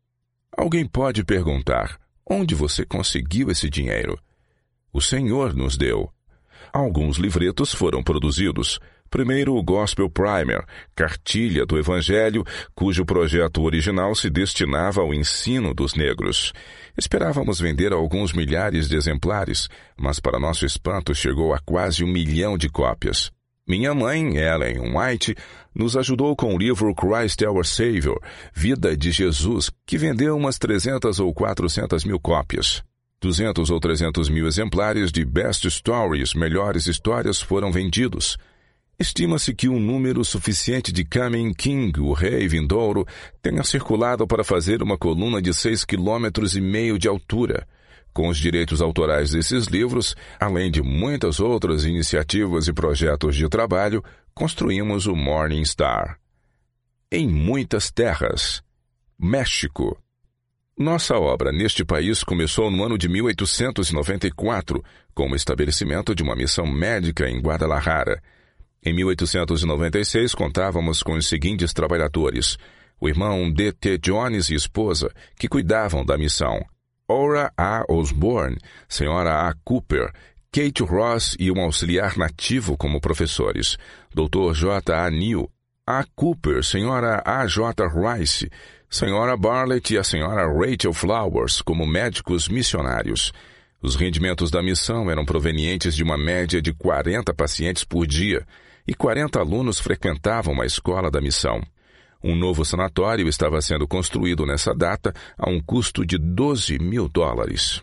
Alguém pode perguntar, onde você conseguiu esse dinheiro? O Senhor nos deu. Alguns livretos foram produzidos. Primeiro, o Gospel Primer, cartilha do Evangelho, cujo projeto original se destinava ao ensino dos negros. Esperávamos vender alguns milhares de exemplares, mas para nosso espanto chegou a quase um milhão de cópias. Minha mãe, Ellen White, nos ajudou com o livro Christ Our Savior, Vida de Jesus, que vendeu umas trezentas ou quatrocentas mil cópias. duzentos ou trezentos mil exemplares de Best Stories, Melhores Histórias, foram vendidos. Estima-se que um número suficiente de Coming King, o Rei Vindouro, tenha circulado para fazer uma coluna de seis quilômetros e meio de altura. Com os direitos autorais desses livros, além de muitas outras iniciativas e projetos de trabalho, construímos o Morning Star. Em muitas terras. México. Nossa obra neste país começou no ano de mil oitocentos e noventa e quatro, com o estabelecimento de uma missão médica em Guadalajara. Em mil oitocentos e noventa e seis, contávamos com os seguintes trabalhadores: o irmão D T Jones e esposa, que cuidavam da missão; Ora A. Osborne, senhora A. Cooper, Kate Ross e um auxiliar nativo como professores, doutor J. A. Neal, A. Cooper, senhora A. J. Rice, senhora Bartlett e a senhora Rachel Flowers como médicos missionários. Os rendimentos da missão eram provenientes de uma média de quarenta pacientes por dia, e quarenta alunos frequentavam a escola da missão. Um novo sanatório estava sendo construído nessa data a um custo de doze mil dólares.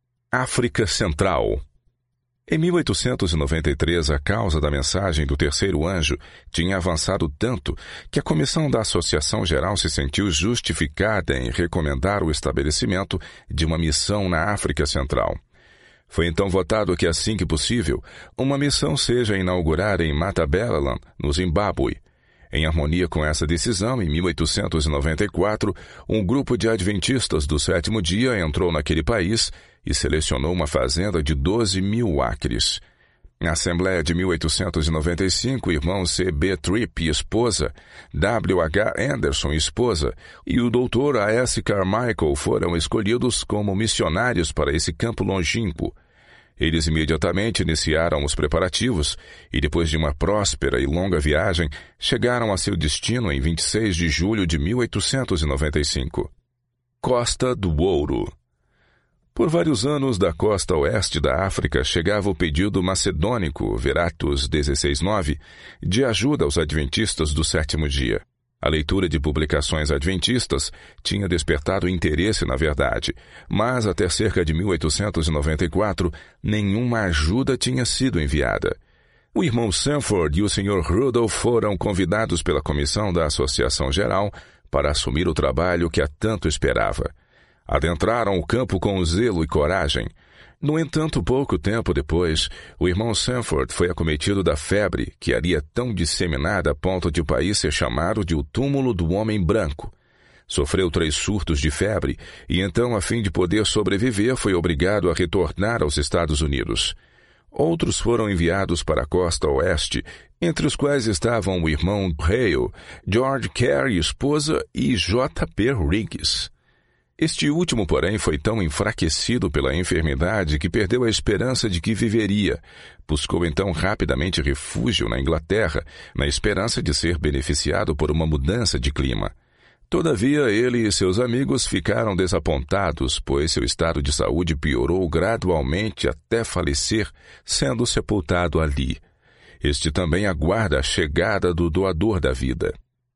África Central. Em mil oitocentos e noventa e três, a causa da mensagem do terceiro anjo tinha avançado tanto que a comissão da Associação Geral se sentiu justificada em recomendar o estabelecimento de uma missão na África Central. Foi então votado que, assim que possível, uma missão seja inaugurada em Matabeleland, no Zimbábue. Em harmonia com essa decisão, em mil oitocentos e noventa e quatro, um grupo de adventistas do sétimo dia entrou naquele país e selecionou uma fazenda de doze mil acres. Na Assembleia de mil oitocentos e noventa e cinco, o irmão C B Tripp e esposa, W H Anderson e esposa, e o doutor A S Carmichael foram escolhidos como missionários para esse campo longínquo. Eles imediatamente iniciaram os preparativos e, depois de uma próspera e longa viagem, chegaram a seu destino em vinte e seis de julho de mil oitocentos e noventa e cinco. Costa do Ouro. Por vários anos, da costa oeste da África chegava o pedido macedônico, Veratus dezesseis nove, de ajuda aos adventistas do sétimo dia. A leitura de publicações adventistas tinha despertado interesse na verdade, mas até cerca de mil oitocentos e noventa e quatro, nenhuma ajuda tinha sido enviada. O irmão Sanford e o senhor Rudolph foram convidados pela comissão da Associação Geral para assumir o trabalho que há tanto esperava. Adentraram o campo com zelo e coragem. No entanto, pouco tempo depois, o irmão Sanford foi acometido da febre, que haria tão disseminada a ponto de o país ser chamado de o túmulo do homem branco. Sofreu três surtos de febre e então, a fim de poder sobreviver, foi obrigado a retornar aos Estados Unidos. Outros foram enviados para a costa oeste, entre os quais estavam o irmão Hale, George Carey, esposa, e J P Riggs. Este último, porém, foi tão enfraquecido pela enfermidade que perdeu a esperança de que viveria. Buscou então rapidamente refúgio na Inglaterra, na esperança de ser beneficiado por uma mudança de clima. Todavia, ele e seus amigos ficaram desapontados, pois seu estado de saúde piorou gradualmente até falecer, sendo sepultado ali. Este também aguarda a chegada do doador da vida.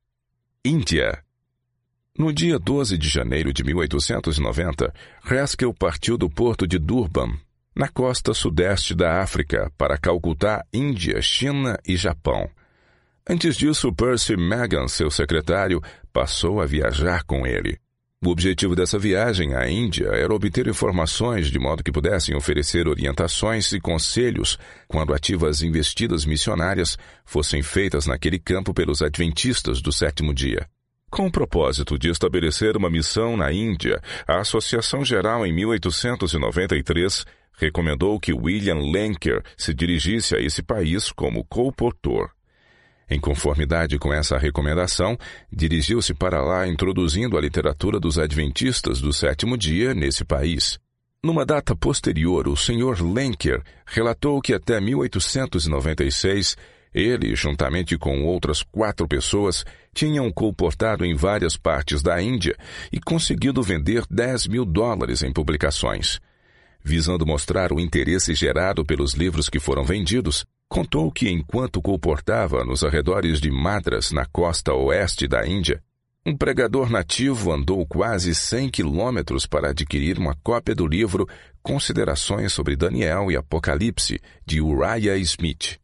Índia. No dia doze de janeiro de mil oitocentos e noventa, Haskell partiu do porto de Durban, na costa sudeste da África, para Calcutá, Índia, China e Japão. Antes disso, Percy Magan, seu secretário, passou a viajar com ele. O objetivo dessa viagem à Índia era obter informações de modo que pudessem oferecer orientações e conselhos quando ativas investidas missionárias fossem feitas naquele campo pelos adventistas do sétimo dia. Com o propósito de estabelecer uma missão na Índia, a Associação Geral, em mil oitocentos e noventa e três, recomendou que William Lenker se dirigisse a esse país como colportor. Em conformidade com essa recomendação, dirigiu-se para lá introduzindo a literatura dos adventistas do sétimo dia nesse país. Numa data posterior, o senhor Lenker relatou que até mil oitocentos e noventa e seis, ele, juntamente com outras quatro pessoas, tinham colportado em várias partes da Índia e conseguido vender dez mil dólares em publicações. Visando mostrar o interesse gerado pelos livros que foram vendidos, contou que enquanto colportava nos arredores de Madras, na costa oeste da Índia, um pregador nativo andou quase cem quilômetros para adquirir uma cópia do livro Considerações sobre Daniel e Apocalipse, de Uriah Smith.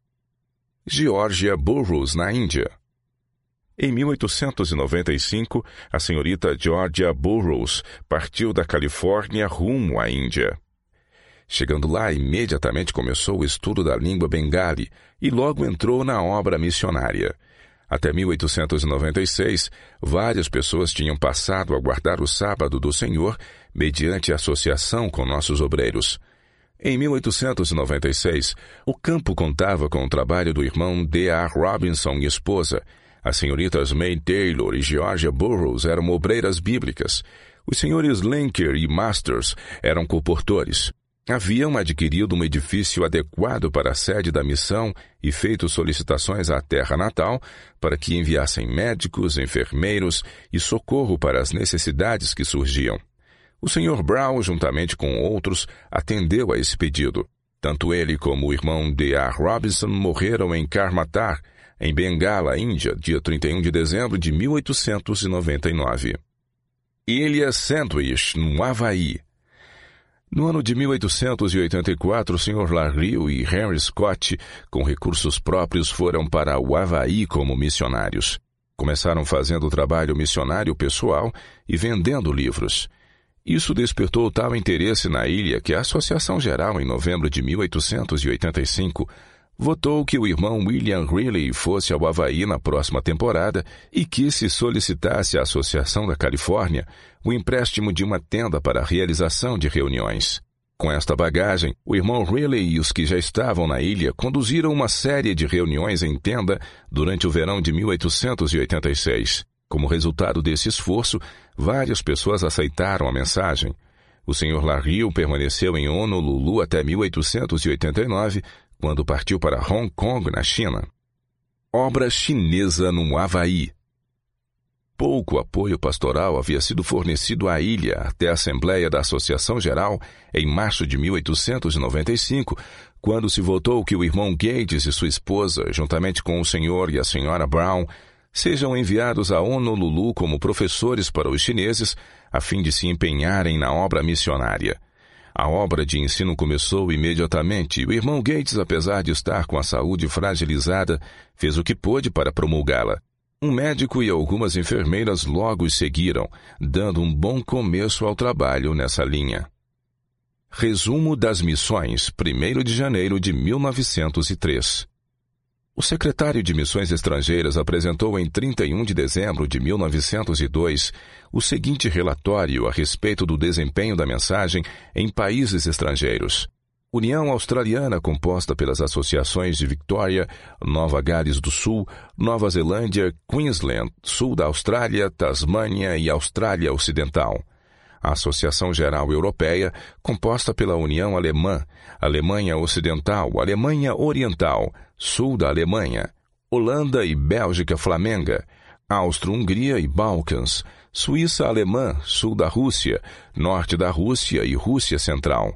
Georgia Burroughs, na Índia. Em mil oitocentos e noventa e cinco, a senhorita Georgia Burroughs partiu da Califórnia rumo à Índia. Chegando lá, imediatamente começou o estudo da língua bengali e logo entrou na obra missionária. Até mil oitocentos e noventa e seis, várias pessoas tinham passado a guardar o sábado do Senhor mediante associação com nossos obreiros. Em mil oitocentos e noventa e seis, o campo contava com o trabalho do irmão D A Robinson e esposa. As senhoritas May Taylor e Georgia Burroughs eram obreiras bíblicas. Os senhores Lenker e Masters eram colportores. Haviam adquirido um edifício adequado para a sede da missão e feito solicitações à terra natal para que enviassem médicos, enfermeiros e socorro para as necessidades que surgiam. O senhor Brown, juntamente com outros, atendeu a esse pedido. Tanto ele como o irmão D A Robinson morreram em Karmatar, em Bengala, Índia, dia trinta e um de dezembro de mil oitocentos e noventa e nove. Ilha Sandwich, no Havaí. No ano de mil oitocentos e oitenta e quatro, o senhor Larrill e Henry Scott, com recursos próprios, foram para o Havaí como missionários. Começaram fazendo trabalho missionário pessoal e vendendo livros. Isso despertou tal interesse na ilha que a Associação Geral, em novembro de mil oitocentos e oitenta e cinco, votou que o irmão William Riley fosse ao Havaí na próxima temporada e que se solicitasse à Associação da Califórnia o empréstimo de uma tenda para a realização de reuniões. Com esta bagagem, o irmão Riley e os que já estavam na ilha conduziram uma série de reuniões em tenda durante o verão de mil oitocentos e oitenta e seis. Como resultado desse esforço, várias pessoas aceitaram a mensagem. O senhor Larrill permaneceu em Honolulu até mil oitocentos e oitenta e nove, quando partiu para Hong Kong, na China. Obra chinesa no Havaí. Pouco apoio pastoral havia sido fornecido à ilha até a Assembleia da Associação Geral em março de mil oitocentos e noventa e cinco, quando se votou que o irmão Gates e sua esposa, juntamente com o senhor e a senhora Brown, sejam enviados a Honolulu como professores para os chineses, a fim de se empenharem na obra missionária. A obra de ensino começou imediatamente e o irmão Gates, apesar de estar com a saúde fragilizada, fez o que pôde para promulgá-la. Um médico e algumas enfermeiras logo os seguiram, dando um bom começo ao trabalho nessa linha. Resumo das missões, primeiro de janeiro de mil novecentos e três. O secretário de Missões Estrangeiras apresentou em trinta e um de dezembro de mil novecentos e dois o seguinte relatório a respeito do desempenho da mensagem em países estrangeiros. União Australiana, composta pelas associações de Victoria, Nova Gales do Sul, Nova Zelândia, Queensland, Sul da Austrália, Tasmânia e Austrália Ocidental. A Associação Geral Europeia, composta pela União Alemã, Alemanha Ocidental, Alemanha Oriental, Sul da Alemanha, Holanda e Bélgica Flamenga, Áustria-Hungria e Balcãs, Suíça Alemã, Sul da Rússia, Norte da Rússia e Rússia Central.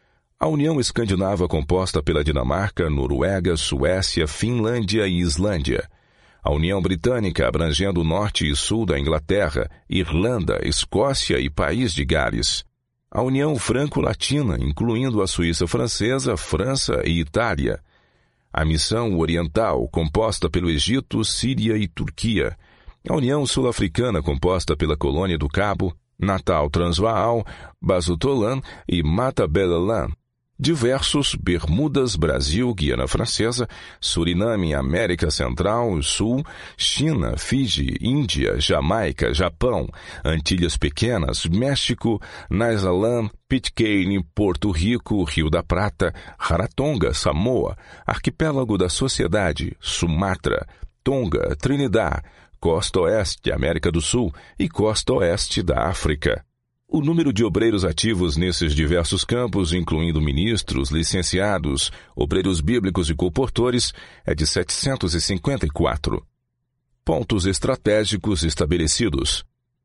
A União Escandinava, composta pela Dinamarca, Noruega, Suécia, Finlândia e Islândia. A União Britânica, abrangendo o norte e sul da Inglaterra, Irlanda, Escócia e País de Gales. A União Franco-Latina, incluindo a Suíça Francesa, França e Itália. A Missão Oriental, composta pelo Egito, Síria e Turquia. A União Sul-Africana, composta pela Colônia do Cabo, Natal Transvaal, Basutoland e Matabeleland. Diversos, Bermudas, Brasil, Guiana Francesa, Suriname, América Central, Sul, China, Fiji, Índia, Jamaica, Japão, Antilhas Pequenas, México, Nyasaland, Pitcairn, Porto Rico, Rio da Prata, Rarotonga, Samoa, Arquipélago da Sociedade, Sumatra, Tonga, Trinidad, Costa Oeste, América do Sul e Costa Oeste da África. O número de obreiros ativos nesses diversos campos, incluindo ministros, licenciados, obreiros bíblicos e colportores, é de setecentos e cinquenta e quatro. Pontos estratégicos estabelecidos.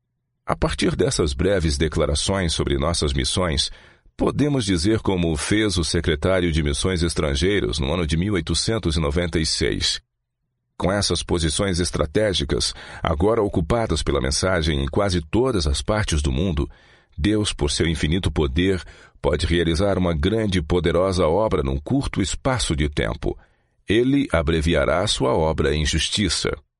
A partir dessas breves declarações sobre nossas missões, podemos dizer como fez o secretário de Missões Estrangeiros no ano de mil oitocentos e noventa e seis. Com essas posições estratégicas, agora ocupadas pela mensagem em quase todas as partes do mundo, Deus, por seu infinito poder, pode realizar uma grande e poderosa obra num curto espaço de tempo. Ele abreviará sua obra em justiça.